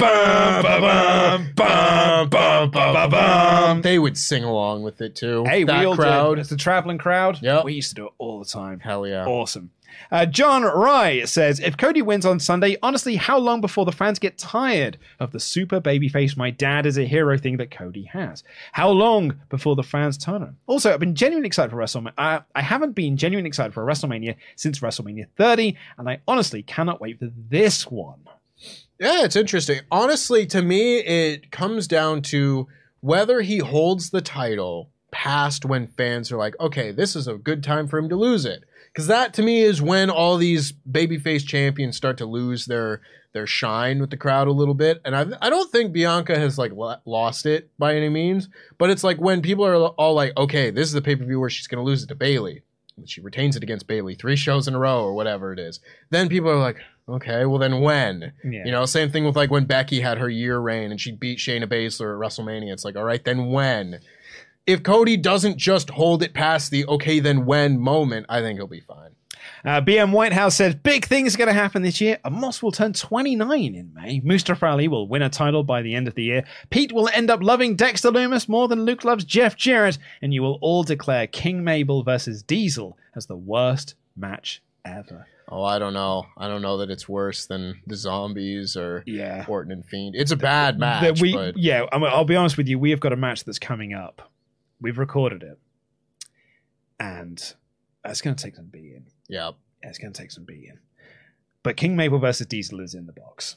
bum bum bum bum bum. They would sing along with it too. Hey, that we all crowd. did. It's the traveling crowd. Yep. We used to do it all the time. Hell yeah. Awesome. Uh, John Rye says, if Cody wins on Sunday, honestly, how long before the fans get tired of the super babyface my dad is a hero thing that Cody has? How long before the fans turn on? Also, I've been genuinely excited for WrestleMania. I, I haven't been genuinely excited for WrestleMania since WrestleMania thirty, and I honestly cannot wait for this one. Yeah, it's interesting. Honestly, to me, it comes down to whether he holds the title past when fans are like, okay, this is a good time for him to lose it. Because that, to me, is when all these babyface champions start to lose their their shine with the crowd a little bit. And I I don't think Bianca has, like, lo- lost it by any means. But it's like when people are all like, okay, this is the pay-per-view where she's going to lose it to Bayley. She retains it against Bayley three shows in a row or whatever it is. Then people are like, okay, well then when? Yeah. You know, same thing with like when Becky had her year reign and she beat Shayna Baszler at WrestleMania. It's like, all right, then when? If Cody doesn't just hold it past the okay, then when moment, I think he'll be fine. Uh, B M Whitehouse says, big things are going to happen this year. Moss will turn twenty-nine in May. Mustafa Ali will win a title by the end of the year. Pete will end up loving Dexter Lumis more than Luke loves Jeff Jarrett. And you will all declare King Mabel versus Diesel as the worst match ever. Oh, I don't know. I don't know that it's worse than the Zombies or Yeah. Orton and Fiend. It's a bad match, That we, but yeah, I mean, I'll be honest with you. We have got a match that's coming up. We've recorded it. And it's going to take some beating. yeah. Yeah, it's going to take some beating. But King Mabel versus Diesel is in the box.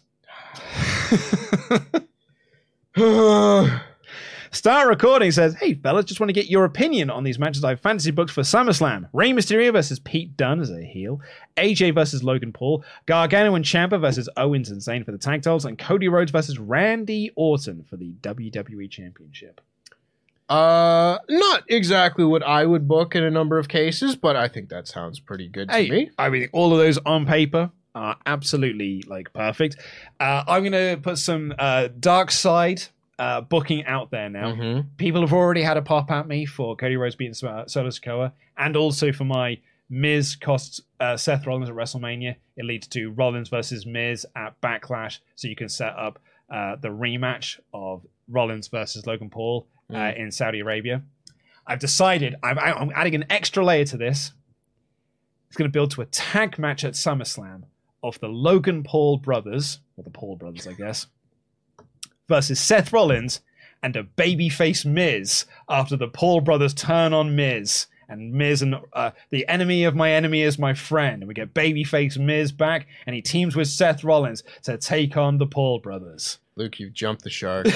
Start Recording says, hey fellas, just want to get your opinion on these matches I've fantasy booked for SummerSlam. Rey Mysterio versus Pete Dunne as a heel. A J versus Logan Paul. Gargano and Ciampa versus Owens and Zayn for the tag titles. And Cody Rhodes versus Randy Orton for the W W E Championship. Uh, not exactly what I would book in a number of cases, but I think that sounds pretty good to Hey, me. I mean, all of those on paper are absolutely like perfect. Uh, I'm going to put some uh, Dark Side uh, booking out there now. Mhm. People have already had a pop at me for Cody Rhodes beating Solo Sikoa, and also for my Miz costs uh, Seth Rollins at WrestleMania. It leads to Rollins versus Miz at Backlash, so you can set up uh, the rematch of Rollins versus Logan Paul uh, mm. in Saudi Arabia. I've decided I'm, I'm adding an extra layer to this. It's going to build to a tag match at SummerSlam of the Logan Paul brothers, or the Paul brothers, I guess, versus Seth Rollins and a babyface Miz after the Paul brothers turn on Miz. And Miz and uh, the enemy of my enemy is my friend. And we get babyface Miz back, and he teams with Seth Rollins to take on the Paul brothers. Luke, you've jumped the shark.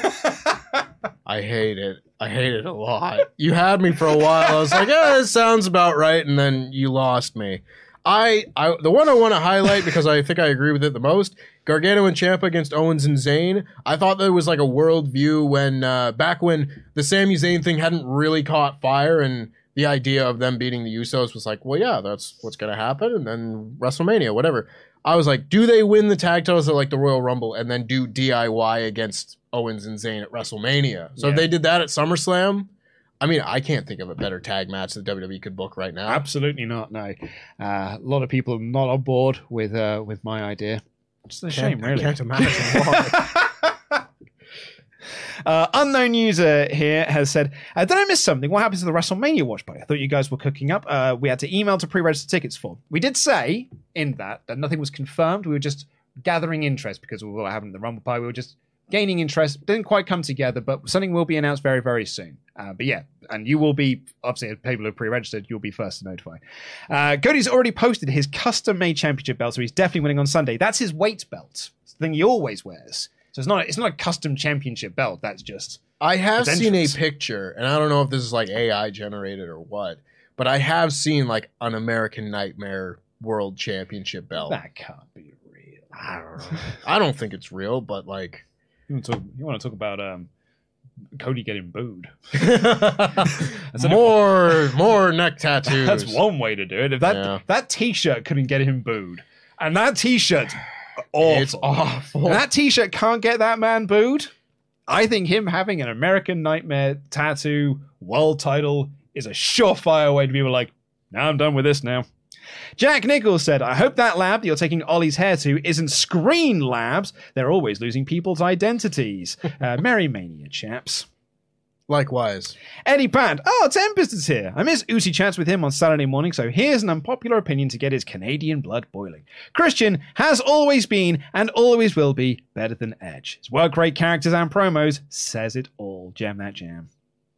I hate it. I hate it a lot. You had me for a while. I was like, yeah, this sounds about right. And then you lost me. I, I the one I want to highlight, because I think I agree with it the most, Gargano and Ciampa against Owens and Zayn. I thought that was like a world view when, uh, back when the Sami Zayn thing hadn't really caught fire, and the idea of them beating the Usos was like, well, yeah, that's what's going to happen. And then WrestleMania, whatever. I was like, do they win the tag titles at like the Royal Rumble and then do D I Y against Owens and Zayn at WrestleMania? So yeah. If they did that at SummerSlam, I mean, I can't think of a better tag match that W W E could book right now. Absolutely not, no. Uh, a lot of people are not on board with uh, with my idea. It's a shame, really. I can't imagine why. Uh, unknown user here has said, uh, did I miss something? What happens to the WrestleMania watch party? I thought you guys were cooking up. Uh, we had to email to pre-register tickets for. We did say in that that nothing was confirmed. We were just gathering interest because we were having the Rumble Pie. We were just gaining interest. Didn't quite come together, but something will be announced very, very soon. Uh, but yeah, and you will be, obviously, if people have pre-registered, you'll be first to notify. Uh, Cody's already posted his custom-made championship belt, so he's definitely winning on Sunday. That's his weight belt. It's the thing he always wears. So it's not it's not a custom championship belt. That's just I have seen a picture, and I don't know if this is like A I generated or what, but I have seen like an American Nightmare World Championship belt. That can't be real. I don't know. I don't think it's real, but like you want to talk, you want to talk about um, Cody getting booed. more more neck tattoos. That's one way to do it. If that yeah. that T-shirt couldn't get him booed, and that T-shirt. Awful. It's awful. And that T-shirt can't get that man booed. I think him having an American Nightmare tattoo world title is a surefire way to be like, now I'm done with this now. Jack Nichols said, I hope that lab that you're taking Ollie's hair to isn't Screen Labs. They're always losing people's identities. Uh, Merry Mania, chaps. Likewise. Eddie Pant. Oh, Tempest is here. I miss Uzi chats with him on Saturday morning, so here's an unpopular opinion to get his Canadian blood boiling. Christian has always been and always will be better than Edge. His work rate, characters, and promos says it all. Jam that jam.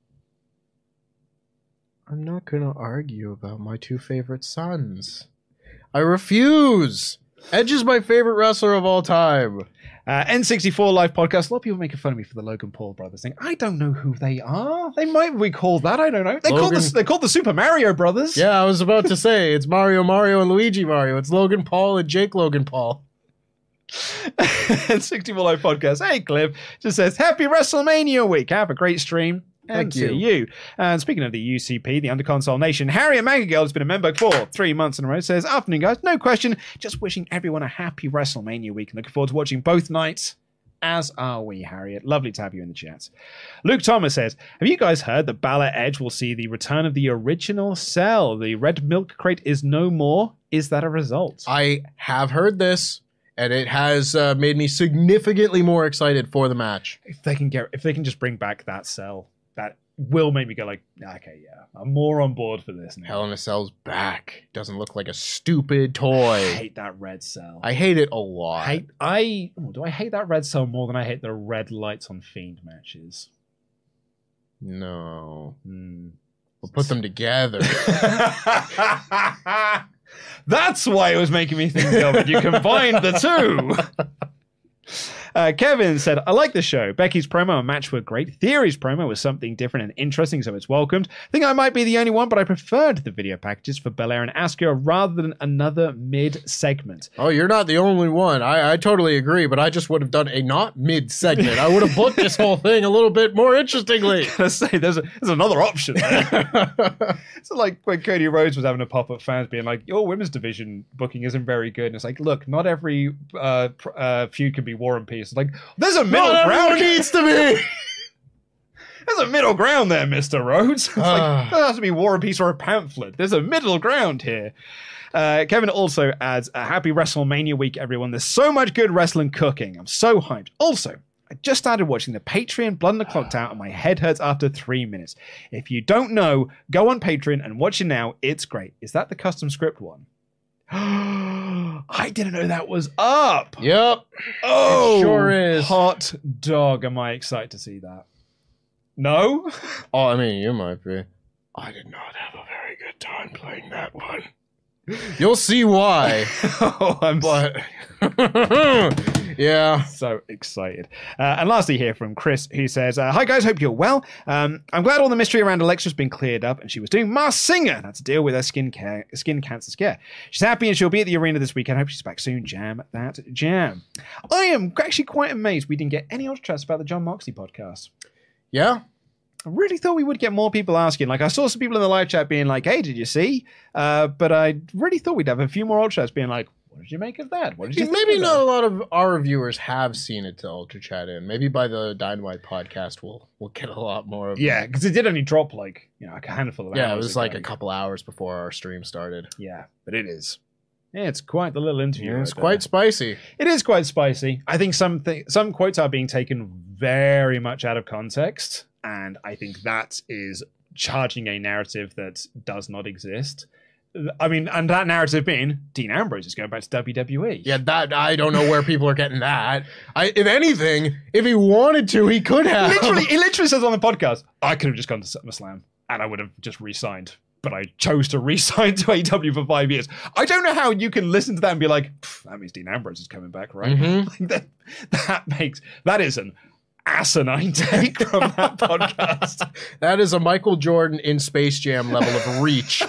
I'm not going to argue about my two favorite sons. I refuse. Edge is my favorite wrestler of all time. Uh, N sixty-four Live Podcast. A lot of people making fun of me for the Logan Paul brothers thing. I don't know who they are. They might be called that. I don't know. They called the, they're called the Super Mario Brothers. Yeah, I was about to say it's Mario Mario and Luigi Mario. It's Logan Paul and Jake Logan Paul. N sixty-four Live Podcast. Hey, Cliff just says happy WrestleMania week. Have a great stream. Thank you. you. And speaking of the U C P, the Underconsole Nation, Harriet Magagirl has been a member for three months in a row. Says, afternoon, guys. No question. Just wishing everyone a happy WrestleMania week. And looking forward to watching both nights. As are we, Harriet. Lovely to have you in the chat. Luke Thomas says, have you guys heard that Balor Edge will see the return of the original Cell? The red milk crate is no more. Is that a result? I have heard this, and it has uh, made me significantly more excited for the match. If they can get, if they can just bring back that Cell, that will make me go like, okay, yeah, I'm more on board for this now. Hell in a Cell's back. Doesn't look like a stupid toy. I hate that red Cell. I hate it a lot. I, I oh, do I hate that red Cell more than I hate the red lights on Fiend matches? No. Hmm. We'll put them together. That's why it was making me think of it. You combined the two. Uh, Kevin said, I like the show. Becky's promo and match were great. Theory's promo was something different and interesting, so it's welcomed. I think I might be the only one, but I preferred the video packages for Belair and Asuka rather than another mid-segment. Oh, you're not the only one. I, I totally agree, but I just would have done a not mid-segment. I would have booked this whole thing a little bit more interestingly. I say, there's, a, there's another option there. So like when Cody Rhodes was having a pop up fans being like, your women's division booking isn't very good. And it's like, look, not every uh, pr- uh, feud can be War and Peace. It's like, there's a middle not ground. needs to be. There's a middle ground there, Mister Rhodes. It's like, there has to be War and Peace or a pamphlet. There's a middle ground here. Uh, Kevin also adds, a happy WrestleMania week, everyone. There's so much good wrestling cooking. I'm so hyped. Also, I just started watching the Patreon Blood and Clocked Out and my head hurts after three minutes. If you don't know, go on Patreon and watch it now. It's great. Is that the custom script one? I didn't know that was up. Yep. Oh, it sure is. Hot dog. Am I excited to see that? No? Oh, I mean, you might be. I did not have a very good time playing that one. You'll see why. oh, I'm but yeah, so excited. Uh, and lastly, here from Chris, who says, uh, "Hi guys, hope you're well. Um, I'm glad all the mystery around Alexa's been cleared up, and she was doing Masked Singer. That's to deal with her skin care, skin cancer scare. She's happy, and she'll be at the arena this weekend. Hope she's back soon. Jam that jam. I am actually quite amazed we didn't get any ultra chats about the John Moxley podcast. Yeah." I really thought we would get more people asking. Like, I saw some people in the live chat being like, hey, did you see? Uh, but I really thought we'd have a few more ultra chats being like, what did you make of that? What did you think Maybe of not that? a lot of our viewers have seen it to ultra chat in. Maybe by the Dynamite podcast, we'll we'll get a lot more of Yeah, because it did only drop like, you know, like a handful of yeah, hours. Yeah, it was ago. like a couple hours before our stream started. Yeah, but it is. Yeah, it's quite the little interview. Yeah, it's right quite there. spicy. It is quite spicy. I think some th- some quotes are being taken very much out of context. And I think that is charging a narrative that does not exist. I mean, and that narrative being Dean Ambrose is going back to W W E. Yeah, that I don't know where people are getting that. I, if anything, if he wanted to, he could have. Literally, he literally says on the podcast, I could have just gone to SummerSlam and I would have just re-signed. But I chose to re-sign to A E W for five years. I don't know how you can listen to that and be like, that means Dean Ambrose is coming back, right? Mm-hmm. Like that, that makes, that is an asinine take from that podcast. That is a Michael Jordan in Space Jam level of reach.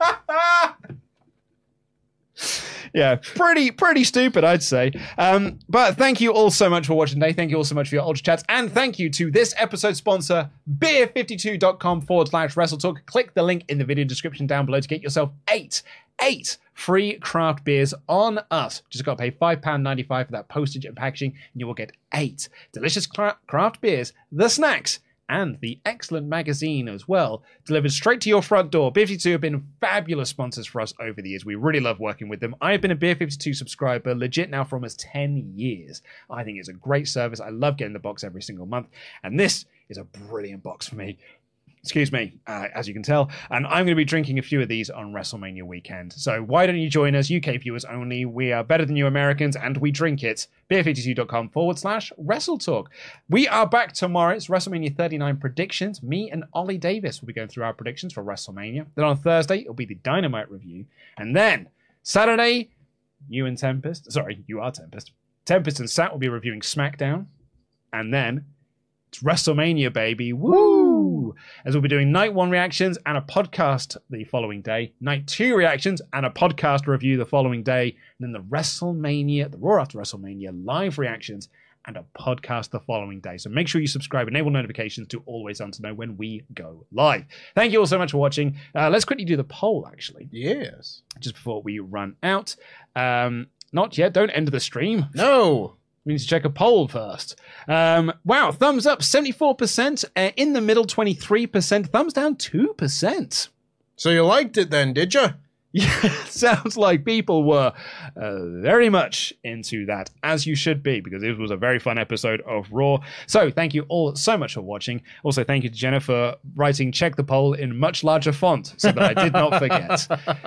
Yeah, pretty pretty stupid, I'd say. Um, but thank you all so much for watching today. Thank you all so much for your ultra chats. And thank you to this episode sponsor, beer fifty-two dot com forward slash WrestleTalk. Click the link in the video description down below to get yourself eight, eight free craft beers on us. Just got to pay five pounds ninety-five for that postage and packaging, and you will get eight delicious cra- craft beers, the snacks, and the excellent magazine as well, delivered straight to your front door. Beer fifty-two have been fabulous sponsors for us over the years. We really love working with them. I've been a Beer fifty-two subscriber legit now for almost ten years. I think it's a great service. I love getting the box every single month, and this is a brilliant box for me. Excuse me, uh, as you can tell. And I'm going to be drinking a few of these on WrestleMania weekend. So why don't you join us, U K viewers only? We are better than you Americans, and we drink it. beer fifty-two dot com forward slash WrestleTalk. We are back tomorrow. It's WrestleMania thirty-nine predictions. Me and Ollie Davis will be going through our predictions for WrestleMania. Then on Thursday, it'll be the Dynamite review. And then Saturday, you and Tempest, sorry, you are Tempest. Tempest and Sat will be reviewing SmackDown. And then it's WrestleMania, baby. Woo! As we'll be doing night one reactions and a podcast the following day. Night two reactions and a podcast review the following day. And then the WrestleMania, the Raw after WrestleMania live reactions and a podcast the following day. So make sure you subscribe, enable notifications to always on to know when we go live. Thank you all so much for watching. Uh, let's quickly do the poll, actually. Yes. Just before we run out. Um, not yet. Don't end the stream. No. We need to check a poll first. Um, wow, thumbs up, seventy-four percent. Uh, in the middle, twenty-three percent. Thumbs down, two percent. So you liked it then, did you? Yeah, sounds like people were uh, very much into that, as you should be, because it was a very fun episode of Raw. So thank you all so much for watching. Also, thank you to Jenna for writing check the poll in much larger font so that I did not forget.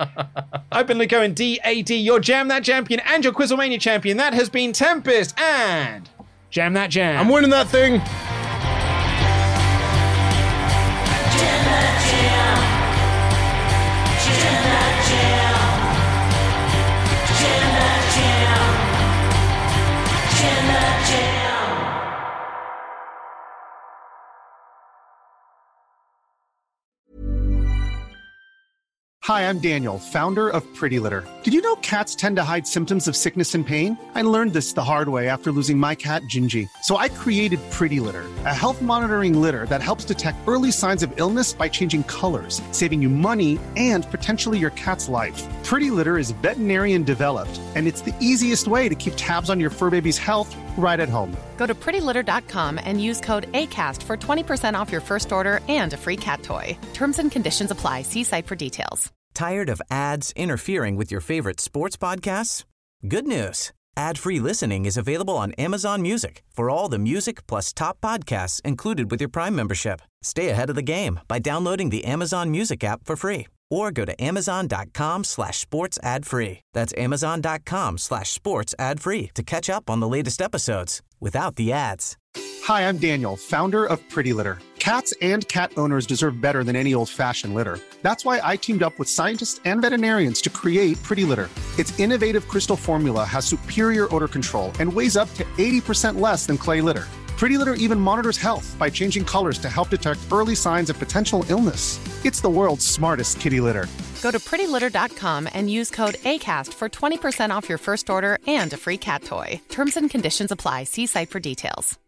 I've been Lico and D A D, your Jam That Champion and your Quizlemania champion. That has been Tempest and Jam That Jam. I'm winning that thing. Hi, I'm Daniel, founder of Pretty Litter. Did you know cats tend to hide symptoms of sickness and pain? I learned this the hard way after losing my cat, Gingy. So I created Pretty Litter, a health monitoring litter that helps detect early signs of illness by changing colors, saving you money and potentially your cat's life. Pretty Litter is veterinarian developed, and it's the easiest way to keep tabs on your fur baby's health right at home. Go to pretty litter dot com and use code ACAST for twenty percent off your first order and a free cat toy. Terms and conditions apply. See site for details. Tired of ads interfering with your favorite sports podcasts? Good news. Ad-free listening is available on Amazon Music for all the music plus top podcasts included with your Prime membership. Stay ahead of the game by downloading the Amazon Music app for free or go to amazon.com slash sports ad free. That's amazon.com slash sports ad free to catch up on the latest episodes without the ads. Hi, I'm Daniel, founder of Pretty Litter. Cats and cat owners deserve better than any old-fashioned litter. That's why I teamed up with scientists and veterinarians to create Pretty Litter. Its innovative crystal formula has superior odor control and weighs up to eighty percent less than clay litter. Pretty Litter even monitors health by changing colors to help detect early signs of potential illness. It's the world's smartest kitty litter. Go to pretty litter dot com and use code ACAST for twenty percent off your first order and a free cat toy. Terms and conditions apply. See site for details.